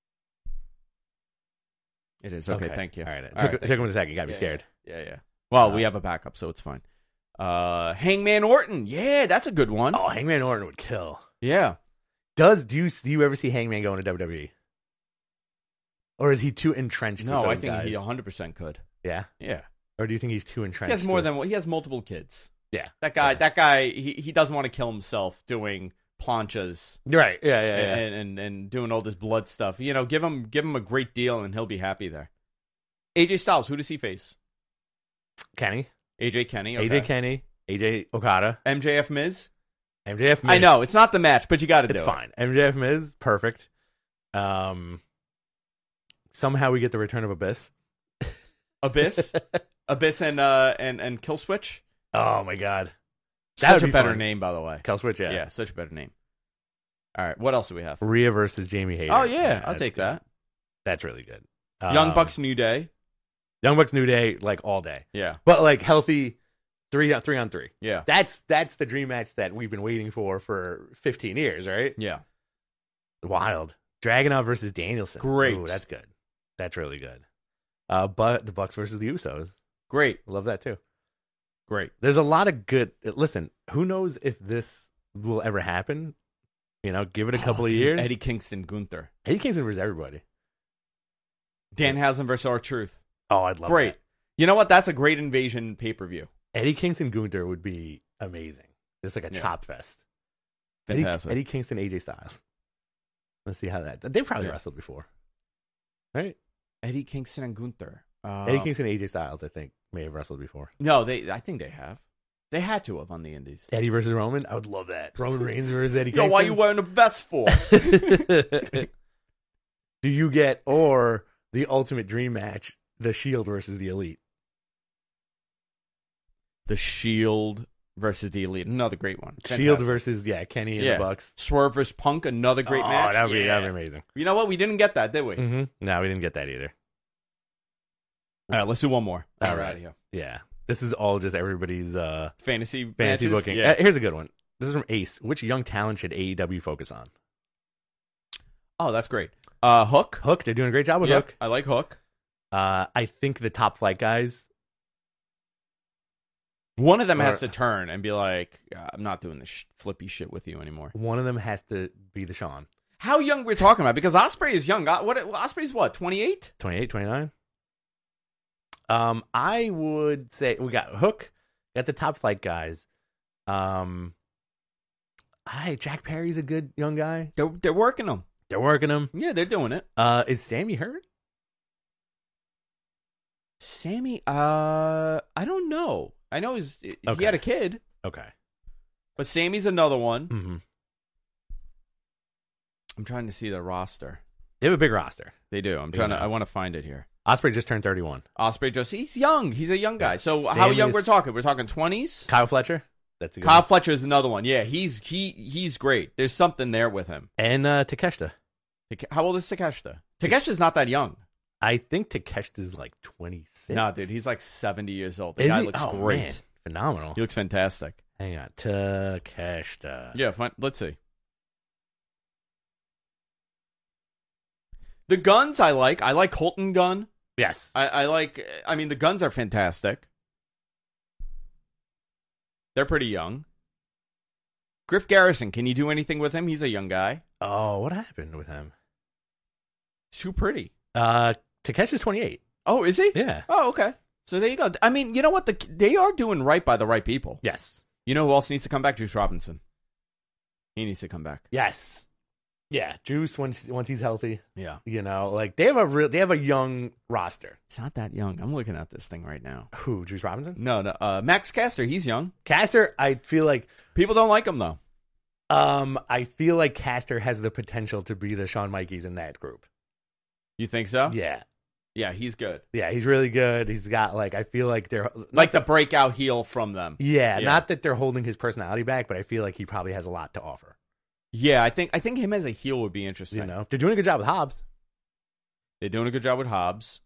It is. Okay, thank you. All right. It All took, right, it took him a second. You got me Yeah, scared. Yeah, yeah. yeah. Well, Uh, we have a backup, so it's fine. Uh, Hangman Orton. Yeah, that's a good one. Oh, Hangman Orton would kill. Yeah. Does do you, do you ever see Hangman going to W W E? Or is he too entrenched No, with I those think guys? he one hundred percent could. Yeah? Yeah. Or do you think he's too He entrenched? has more with- than one. He has multiple kids. Yeah. That guy, Yeah. that guy, he, he doesn't want to kill himself doing planchas Right. Yeah, yeah, yeah. and, and and doing all this blood stuff. You know, give him give him a great deal and he'll be happy there. A J Styles, who does he face? Kenny. A J Kenny. Okay. A J Kenny. A J Okada. M J F Miz. M J F Miz. I know it's not the match, but you got to do It's it. fine. M J F Miz, perfect. Um, somehow we get the return of Abyss. Abyss, Abyss, and uh and and Killswitch. Oh my god, that Such would a be better fun. name, by the way. Killswitch, yeah. Yeah, such a better name. All right, what else do we have? Rhea versus Jamie Hayter. Oh yeah, I'll that's take good. that. That's really good. Young Um, Bucks, New Day. Young Bucks, New Day, like all day, Yeah, but like healthy three on three on three. yeah, That's that's the dream match that we've been waiting for for fifteen years, right? yeah. Wild. Dragunov versus Danielson. Great. Ooh, that's good. That's really good. Uh, but the Bucks versus the Usos. Great, Love that too. great. There's a lot of good. Listen, who knows if this will ever happen? You know, give it a couple Oh, of dude, years. Eddie Kingston, Gunther. Eddie Kingston versus everybody. Danhausen versus R-Truth. Oh, I'd love Great. that. You know what? That's a great invasion pay per view. Eddie Kingston Gunther would be amazing. Just like a Yeah. chop fest. Eddie, Fantastic. Eddie Kingston, A J Styles. Let's see how that. They've probably Yeah. wrestled before, right? Eddie Kingston and Gunther. Uh, Eddie Kingston, and A J Styles, I think, may have wrestled before. No, they. I think they have. They had to have on the Indies. Eddie versus Roman, I would love that. Roman Reigns versus Eddie Yo, Kingston. why you wearing a vest for? Do you get or the ultimate dream match, the Shield versus the Elite? The Shield versus the Elite. Another great one. Shield Fantastic. versus yeah, Kenny and Yeah. the Bucks. Swerve versus Punk. Another great oh, match. That'd be Yeah. that'd be amazing. You know what? We didn't get that, did we? Mm-hmm. No, we didn't get that either. All right, let's do one more. All All right. right, here. Yeah, this is all just everybody's uh, Fantasy fantasy matches? booking. Yeah. Uh, here's a good one. This is from Ace. Which young talent should A E W focus on? Oh, that's great. Uh, Hook. Hook. They're doing a great job with Yep, Hook. I like Hook. Uh, I think the top flight guys. One of them Or- has to turn and be like, I'm not doing this sh- flippy shit with you anymore. One of them has to be the Shawn. How young we're talking about? Because Osprey is young. Uh, What Osprey's what? twenty-eight? twenty-eight, twenty-nine Um, I would say we got Hook, got the top flight guys. Um, hi, Jack Perry's a good young guy. They're they're working them. They're working him. Yeah, they're doing it. Uh, is Sammy hurt? Sammy, uh, I don't know. I know he's he Okay. had a kid, Okay. but Sammy's another one. Mm-hmm. I'm trying to see the roster. They have a big roster. They do. I'm Big trying to. enough. I want to find it here. Ospreay just turned thirty-one. Ospreay just, he's young. He's a young guy. So how Same young as- we're talking? We're talking twenties? Kyle Fletcher. That's a good Kyle one. Fletcher is another one. Yeah, he's he he's great. There's something there with him. And uh, Takeshita. Take- How old is Takeshita? Takeshita's not that young. I think Takeshita's like twenty-six. No, dude, he's like seventy years old. The Is guy he? looks Oh, great. man. Phenomenal. He looks fantastic. Hang on. Takeshita. Yeah, fine. Let's see. The guns I like. I like Colton Gunn. Yes. I, I like, I mean, the guns are fantastic. They're pretty young. Griff Garrison, can you do anything with him? He's a young guy. Oh, what happened with him? He's too pretty. Uh, Takeshi's twenty-eight. Oh, is he? Yeah. Oh, okay. So there you go. I mean, you know what? The They are doing right by the right people. Yes. You know who else needs to come back? Juice Robinson. He needs to come back. Yes. Yeah. Juice once once he's healthy. Yeah. You know, like they have a real they have a young roster. He's not that young. I'm looking at this thing right now. Who? Juice Robinson? No, no. Uh, Max Caster, he's young. Caster, I feel like People don't like him, though. um I feel like Caster has the potential to be the Shawn Michaels in that group. You think so? Yeah. Yeah, he's good. Yeah, he's really good. He's got like I feel like they're Like the breakout heel from them. yeah, Yeah. not that they're holding his personality back, but I feel like he probably has a lot to offer. Yeah, I think I think him as a heel would be interesting. You know, they're doing a good job with Hobbs. They're doing a good job with Hobbs.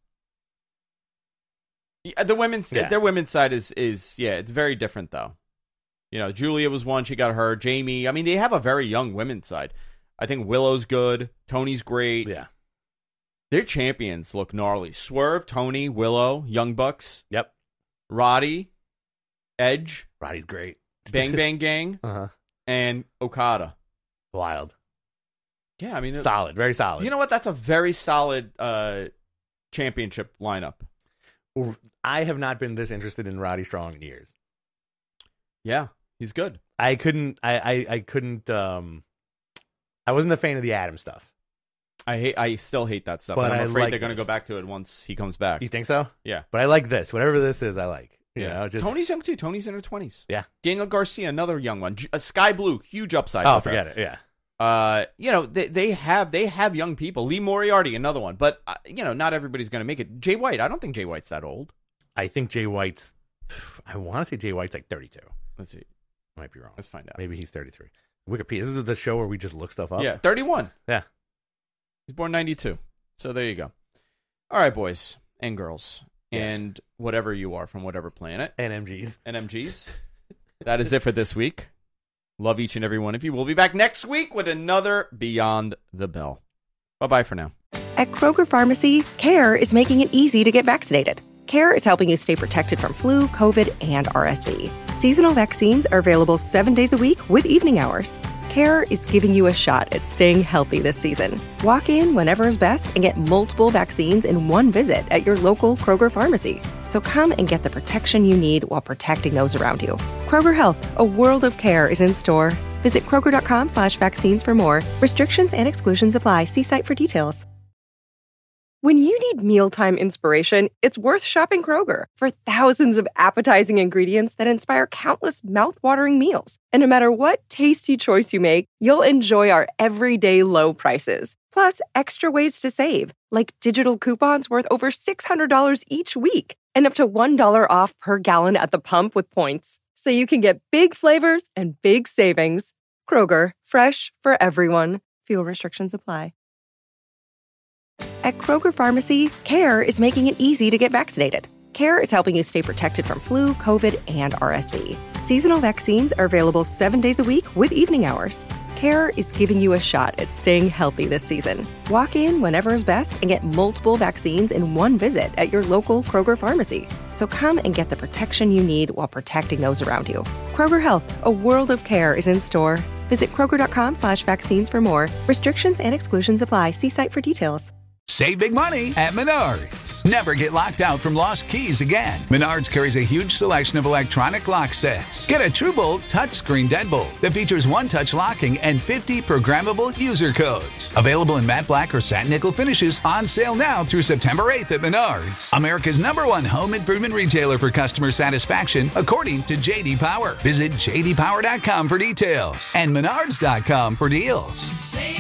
Yeah, the women's Yeah. their women's side is is yeah, it's very different though. You know, Julia was one, she got hurt. Jamie, I mean, they have a very young women's side. I think Willow's good. Tony's great. Yeah. Their champions look gnarly. Swerve, Tony, Willow, Young Bucks, Yep. Roddy, Edge, Roddy's great. Bang Bang Gang, Uh huh. and Okada. Wild. Yeah, I mean, Solid. Very solid. you know what? That's a very solid uh, championship lineup. I have not been this interested in Roddy Strong in years. Yeah, he's good. I couldn't. I. I, I couldn't. Um. I wasn't a fan of the Adam stuff. I hate. I still hate that stuff. But and I'm I afraid like they're going to this. go back to it once he comes back. You think so? Yeah. But I like this. Whatever this is, I like. You Yeah. know, just Tony's young too. Tony's in her twenties. Yeah. Daniel Garcia, another young one. J- A Sky Blue, huge upside. oh, with her. forget it. Yeah. Uh, you know, they they have they have young people. Lee Moriarty, another one. But uh, you know, not everybody's going to make it. Jay White, I don't think Jay White's that old. I think Jay White's. I want to say Jay White's like thirty-two. Let's see. Might be wrong. Let's find out. Maybe he's thirty-three. Wikipedia. This is the show where we just look stuff up. Yeah, thirty-one. Yeah. He's born ninety-two. So there you go. All right, boys and girls, Yes. and whatever you are from whatever planet, N M Gs. N M Gs. That is it for this week. Love each and every one of you. We'll be back next week with another Beyond the Bell. Bye-bye for now. At Kroger Pharmacy, CARE is making it easy to get vaccinated. CARE is helping you stay protected from flu, COVID, and R S V. Seasonal vaccines are available seven days a week with evening hours. CARE is giving you a shot at staying healthy this season. Walk in whenever is best and get multiple vaccines in one visit at your local Kroger pharmacy. So come and get the protection you need while protecting those around you. Kroger Health, a world of care is in store. Visit Kroger.com slash vaccines for more. Restrictions and exclusions apply. See site for details. When you need mealtime inspiration, it's worth shopping Kroger for thousands of appetizing ingredients that inspire countless mouthwatering meals. And no matter what tasty choice you make, you'll enjoy our everyday low prices. Plus, extra ways to save, like digital coupons worth over six hundred dollars each week and up to one dollar off per gallon at the pump with points. So you can get big flavors and big savings. Kroger, fresh for everyone. Fuel restrictions apply. At Kroger Pharmacy, CARE is making it easy to get vaccinated. CARE is helping you stay protected from flu, COVID, and R S V. Seasonal vaccines are available seven days a week with evening hours. CARE is giving you a shot at staying healthy this season. Walk in whenever is best and get multiple vaccines in one visit at your local Kroger pharmacy. So come and get the protection you need while protecting those around you. Kroger Health, a world of care is in store. Visit Kroger.com slash vaccines for more. Restrictions and exclusions apply. See site for details. Save big money at Menards. Never get locked out from lost keys again. Menards carries a huge selection of electronic lock sets. Get a TrueBolt touchscreen deadbolt that features one-touch locking and fifty programmable user codes. Available in matte black or satin nickel finishes, on sale now through September eighth at Menards. America's number one home improvement retailer for customer satisfaction, according to J D Power. Visit J D Power dot com for details and Menards dot com for deals. Save